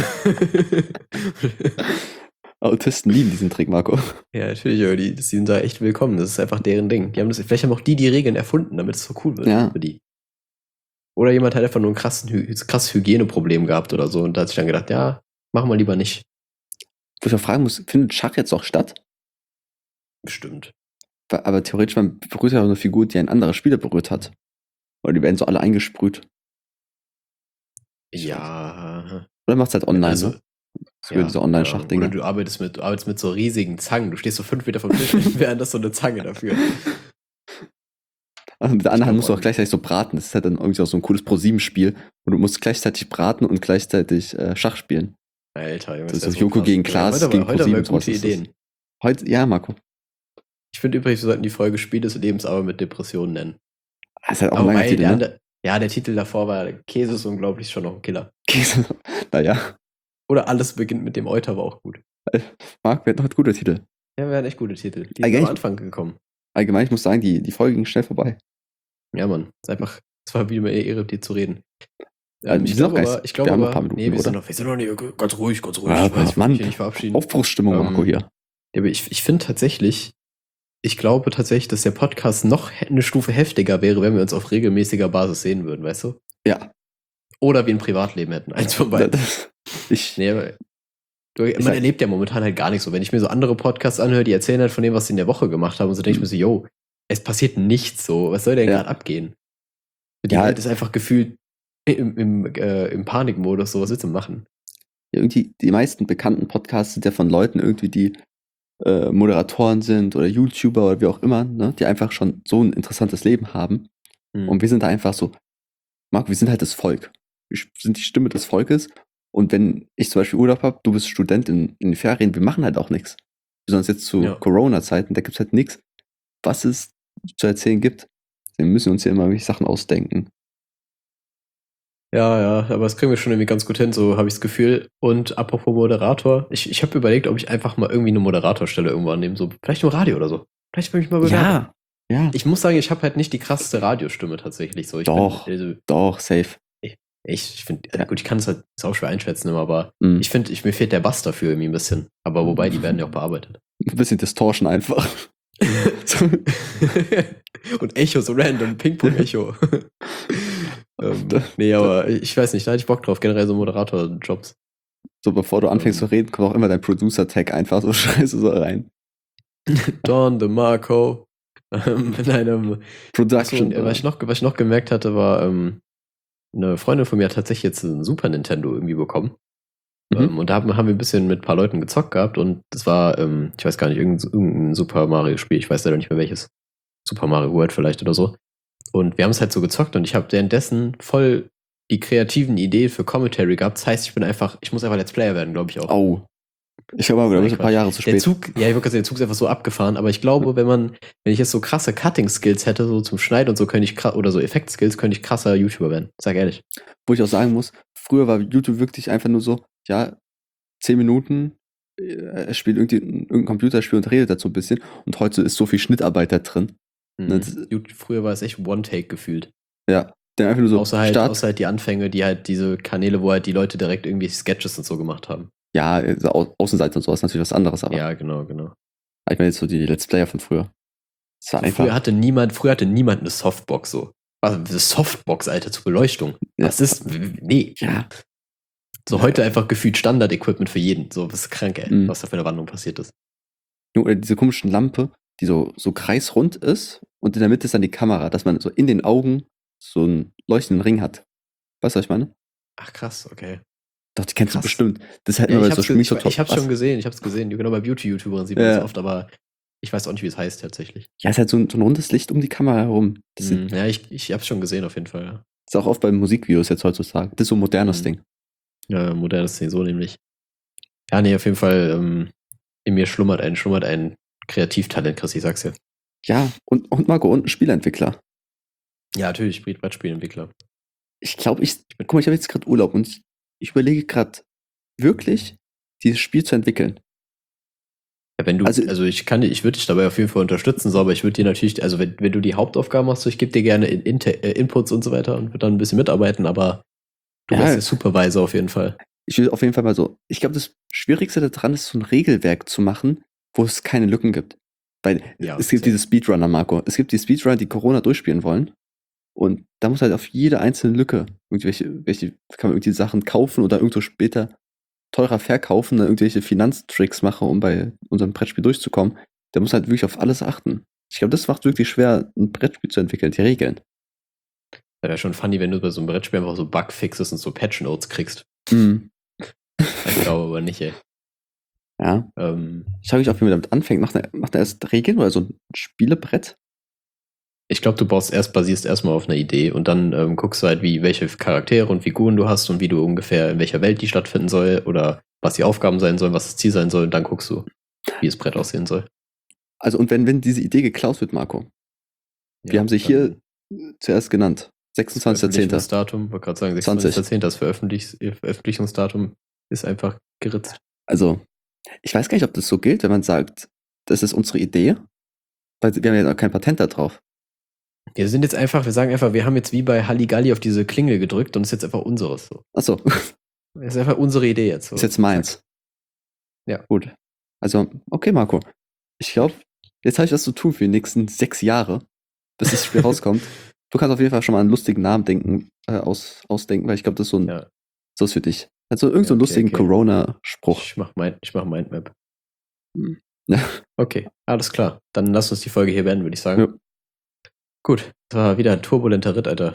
Autisten lieben diesen Trick, Marco. Ja, natürlich, aber die, die sind da echt willkommen. Das ist einfach deren Ding. Die haben das, vielleicht haben auch die die Regeln erfunden, damit es so cool wird Ja. für die. Oder jemand hat einfach nur ein krassen, krasses Hygieneproblem gehabt oder so und da hat sich dann gedacht, ja, machen wir lieber nicht. Wo ich auch fragen muss, findet Schach jetzt auch statt? Bestimmt. Aber theoretisch, man berührt ja auch eine Figur, die ein anderer Spieler berührt hat. Oder die werden so alle eingesprüht. Ja. Oder macht es halt online, Also, ne? Das ja, diese keine Online-Schachdinger. Ahnung. Oder du arbeitest mit, du arbeitest mit so riesigen Zangen. Du stehst so fünf Meter vom Tisch und während das so eine Zange dafür. Also mit der anderen Hand glaub musst du auch auch gleichzeitig so braten. Das ist halt dann irgendwie auch so ein cooles Pro sieben Spiel. Und du musst gleichzeitig braten und gleichzeitig äh, Schach spielen. Alter, Junge, Das ist wär so Joko krass. gegen Klaas Heute, gegen aber- heute haben wir ProSieben, sowas gute ist das. Ideen. Heute, ja, Marco. Ich finde übrigens, wir sollten die Folge Spiel des Lebens aber mit Depressionen nennen. Das ist halt auch Aber ein langer weil Titel, der ne? andere, ja, der Titel davor war Käse ist unglaublich schon noch ein Killer. Naja, Oder alles beginnt mit dem Euter war auch gut. Marc, wir hatten heute gute Titel. Ja, wir hatten echt gute Titel. Die sind Eigentlich- am Anfang gekommen. Allgemein, ich muss sagen, die, die Folge ging schnell vorbei. Ja, Mann. Es ist einfach, es war wieder mal eine Ehre, mit dir zu reden. Ja, Ähm, wir ich sind noch glaube gar aber, nicht- ich glaube wir haben noch aber, ein paar Minuten, nee, wir sind, oder? noch, wir sind noch nicht, ganz ruhig, ganz ruhig. Ja, ich weiß, ich will Mann. mich hier nicht verabschieden. Aufbruchsstimmung, Ähm, Marco, hier. Ja, aber ich, ich finde tatsächlich, ich glaube tatsächlich, dass der Podcast noch he- eine Stufe heftiger wäre, wenn wir uns auf regelmäßiger Basis sehen würden, weißt du? Ja. Oder wir ein Privatleben hätten. Eins von beiden. Das, ich, Nee, aber du, man sag- erlebt ja momentan halt gar nicht so. Wenn ich mir so andere Podcasts anhöre, die erzählen halt von dem, was sie in der Woche gemacht haben, und so denke ich mir so, yo, es passiert nichts so. Was soll denn Ja. gerade abgehen? Die Ja. Welt ist einfach gefühlt im, im, äh, im Panikmodus. So, was willst du machen? Ja, irgendwie, die meisten bekannten Podcasts sind ja von Leuten irgendwie, die äh, Moderatoren sind oder YouTuber oder wie auch immer, ne, die einfach schon so ein interessantes Leben haben. Hm. Und wir sind da einfach so, Marco, wir sind halt das Volk. Wir sind die Stimme des Volkes. Und wenn ich zum Beispiel Urlaub habe, du bist Student in, in den Ferien, wir machen halt auch nichts. Besonders jetzt zu Ja. Corona-Zeiten, da gibt es halt nichts, was es zu erzählen gibt. Wir müssen uns ja immer welche Sachen ausdenken. Ja, ja, aber das kriegen wir schon irgendwie ganz gut hin, so habe ich das Gefühl. Und apropos Moderator, ich, ich habe überlegt, ob ich einfach mal irgendwie eine Moderatorstelle irgendwo annehme, so vielleicht im Radio oder so. Vielleicht will ich mal bewerben. ja. Ich muss sagen, ich habe halt nicht die krasseste Radiostimme tatsächlich. So, ich Doch. Bin, also, Doch, safe. ich ich finde, Ja. gut, ich kann es halt ist auch schwer einschätzen, immer, aber Mhm. ich finde, ich, mir fehlt der Bass dafür irgendwie ein bisschen. Aber wobei, die werden ja auch bearbeitet. Ein bisschen Distortion einfach. So, Und Echo, so random, Ping-Pong-Echo. ähm, Da- nee, aber ich weiß nicht, da hätte ich Bock drauf, generell so Moderator-Jobs. so bevor du anfängst Ähm. zu reden, kommt auch immer dein Producer-Tag einfach so scheiße so rein. Don DeMarco. Ähm, in einem. Achso, Production. und, äh, was, ich noch, was ich noch gemerkt hatte, war, ähm, eine Freundin von mir hat tatsächlich jetzt ein Super Nintendo irgendwie bekommen. Mhm. Ähm, und da haben, haben wir ein bisschen mit ein paar Leuten gezockt gehabt und das war, ähm, ich weiß gar nicht, irgendein, irgendein Super Mario-Spiel, ich weiß leider nicht mehr welches. Super Mario World vielleicht oder so. Und wir haben es halt so gezockt und ich habe währenddessen voll die kreativen Ideen für Commentary gehabt. Das heißt, ich bin einfach, ich muss einfach Let's Player werden, glaube ich auch. Oh. Ich glaube aber, da bist du ein paar Jahre zu Der spät. Zug, ja, ich würde sagen, der Zug ist einfach so abgefahren, aber ich glaube, wenn man, wenn ich jetzt so krasse Cutting-Skills hätte, so zum Schneiden und so, könnte ich, kra- oder so Effekt-Skills, könnte ich krasser YouTuber werden. Sag ehrlich. Wo ich auch sagen muss, früher war YouTube wirklich einfach nur so, ja, zehn Minuten, äh, er spielt irgendwie irgendein Computerspiel und redet dazu ein bisschen. Und heute ist so viel Schnittarbeit da drin. Mhm. Das- YouTube, früher war es echt One-Take gefühlt. Ja, der einfach nur so außer, halt, Start. außer halt die Anfänge, die halt diese Kanäle, wo halt die Leute direkt irgendwie Sketches und so gemacht haben. Ja, also Au- Außenseite und sowas ist natürlich was anderes, aber Ja, genau, genau. ich meine jetzt so die Let's Player von früher. Das war einfach. Früher hatte niemand, früher hatte niemand eine Softbox so. Was, eine Softbox, Alter, zur Beleuchtung. Ja. Was ist? Nee. Ja. So Ja. heute einfach gefühlt Standard-Equipment für jeden. So, das ist krank, ey, Mhm. was da für eine Wandlung passiert ist. Oder diese komischen Lampe, die so, so kreisrund ist und in der Mitte ist dann die Kamera, dass man so in den Augen so einen leuchtenden Ring hat. Weißt du, was ich meine? Ach krass, okay. Doch, die kennst Krass. du bestimmt. Das hätten Ja, wir ich bei so hab's, ge- Spielen so ich, ich hab's was? schon gesehen, ich hab's gesehen. Genau, bei Beauty-YouTubern sieht man Ja. das oft, aber ich weiß auch nicht, wie es heißt tatsächlich. Ja, es ist halt so ein, so ein rundes Licht um die Kamera herum. Das Mhm. Ja, ich, ich hab's schon gesehen auf jeden Fall, ja. ist auch oft bei Musikvideos jetzt heutzutage. Das ist so ein modernes Mhm. Ding. Ja, modernes Ding, so nämlich. Ja, nee, auf jeden Fall, ähm, in mir schlummert ein, schlummert ein Kreativtalent, Chris, ich sag's dir. Ja, und, und Marco, und ein Spieleentwickler. Ja, natürlich, Brettspielentwickler. Ich glaube, ich, guck mal, ich habe jetzt gerade Urlaub und ich, ich überlege gerade wirklich, dieses Spiel zu entwickeln. Ja, wenn du, Also- also, ich kann, ich würde dich dabei auf jeden Fall unterstützen, so, aber ich würde dir natürlich, also wenn, wenn du die Hauptaufgaben machst, so, ich gebe dir gerne in, in, äh, Inputs und so weiter und würde dann ein bisschen mitarbeiten, aber du Ja. bist der Supervisor auf jeden Fall. Ich will auf jeden Fall mal so, ich glaube, das Schwierigste daran ist, so ein Regelwerk zu machen, wo es keine Lücken gibt. Weil Ja, es gibt safe. diese Speedrunner, Marco. Es gibt die Speedrunner, die Corona durchspielen wollen. Und da muss halt auf jede einzelne Lücke irgendwelche, welche, kann man irgendwie Sachen kaufen oder irgendwo später teurer verkaufen, dann irgendwelche Finanztricks machen, um bei unserem Brettspiel durchzukommen. Der muss halt wirklich auf alles achten. Ich glaube, das macht wirklich schwer, ein Brettspiel zu entwickeln, die Regeln. Das wäre schon funny, wenn du bei so einem Brettspiel einfach so Bugfixes und so Patch-Notes kriegst. Mhm. Ich glaube aber nicht, ey. Ja. Ähm, Ich frage mich auch, wie man damit anfängt. Macht er, macht er erst Regeln oder so ein Spielebrett? ich glaube, du baust erst, basierst erstmal auf einer Idee und dann ähm, guckst du halt, wie, welche Charaktere und Figuren du hast und wie du ungefähr, in welcher Welt die stattfinden soll oder was die Aufgaben sein sollen, was das Ziel sein soll und dann guckst du, wie das Brett aussehen soll. Also, und wenn, wenn diese Idee geklaut wird, Marco, Ja, wir haben sie hier zuerst genannt. sechsundzwanzigster zehnter Veröffentlichungsdatum, wollte gerade sagen, zwanzig. sechsundzwanzigster zehnter das Veröffentlich Veröffentlichungsdatum ist einfach geritzt. Also, ich weiß gar nicht, ob das so gilt, wenn man sagt, das ist unsere Idee, weil wir haben ja noch kein Patent da drauf. Wir sind jetzt einfach, wir sagen einfach, wir haben jetzt wie bei Halligalli auf diese Klingel gedrückt und es ist jetzt einfach unseres. So. Achso, Das ist einfach unsere Idee jetzt. So. ist jetzt meins. Ja. Gut. Also, okay, Marco. Ich glaube, jetzt habe ich was zu tun für die nächsten sechs Jahre, bis das Spiel rauskommt. Du kannst auf jeden Fall schon mal einen lustigen Namen denken, äh, aus, ausdenken, weil ich glaube, das ist so ein, Ja. so ist für dich. Also irgend so einen Ja, okay, lustigen okay. Corona-Spruch. Ich mach, mein, ich mach Mindmap. Hm. Ja. Okay, alles klar. Dann lass uns die Folge hier beenden, würde ich sagen. Ja. Gut, das war wieder ein turbulenter Ritt, Alter.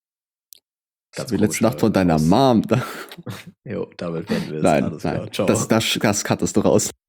Das wie letzte Nacht von deiner Mom. Jo, damit beenden wir es. Nein, Alles nein. klar. Ciao. Das, das, das cuttest du raus.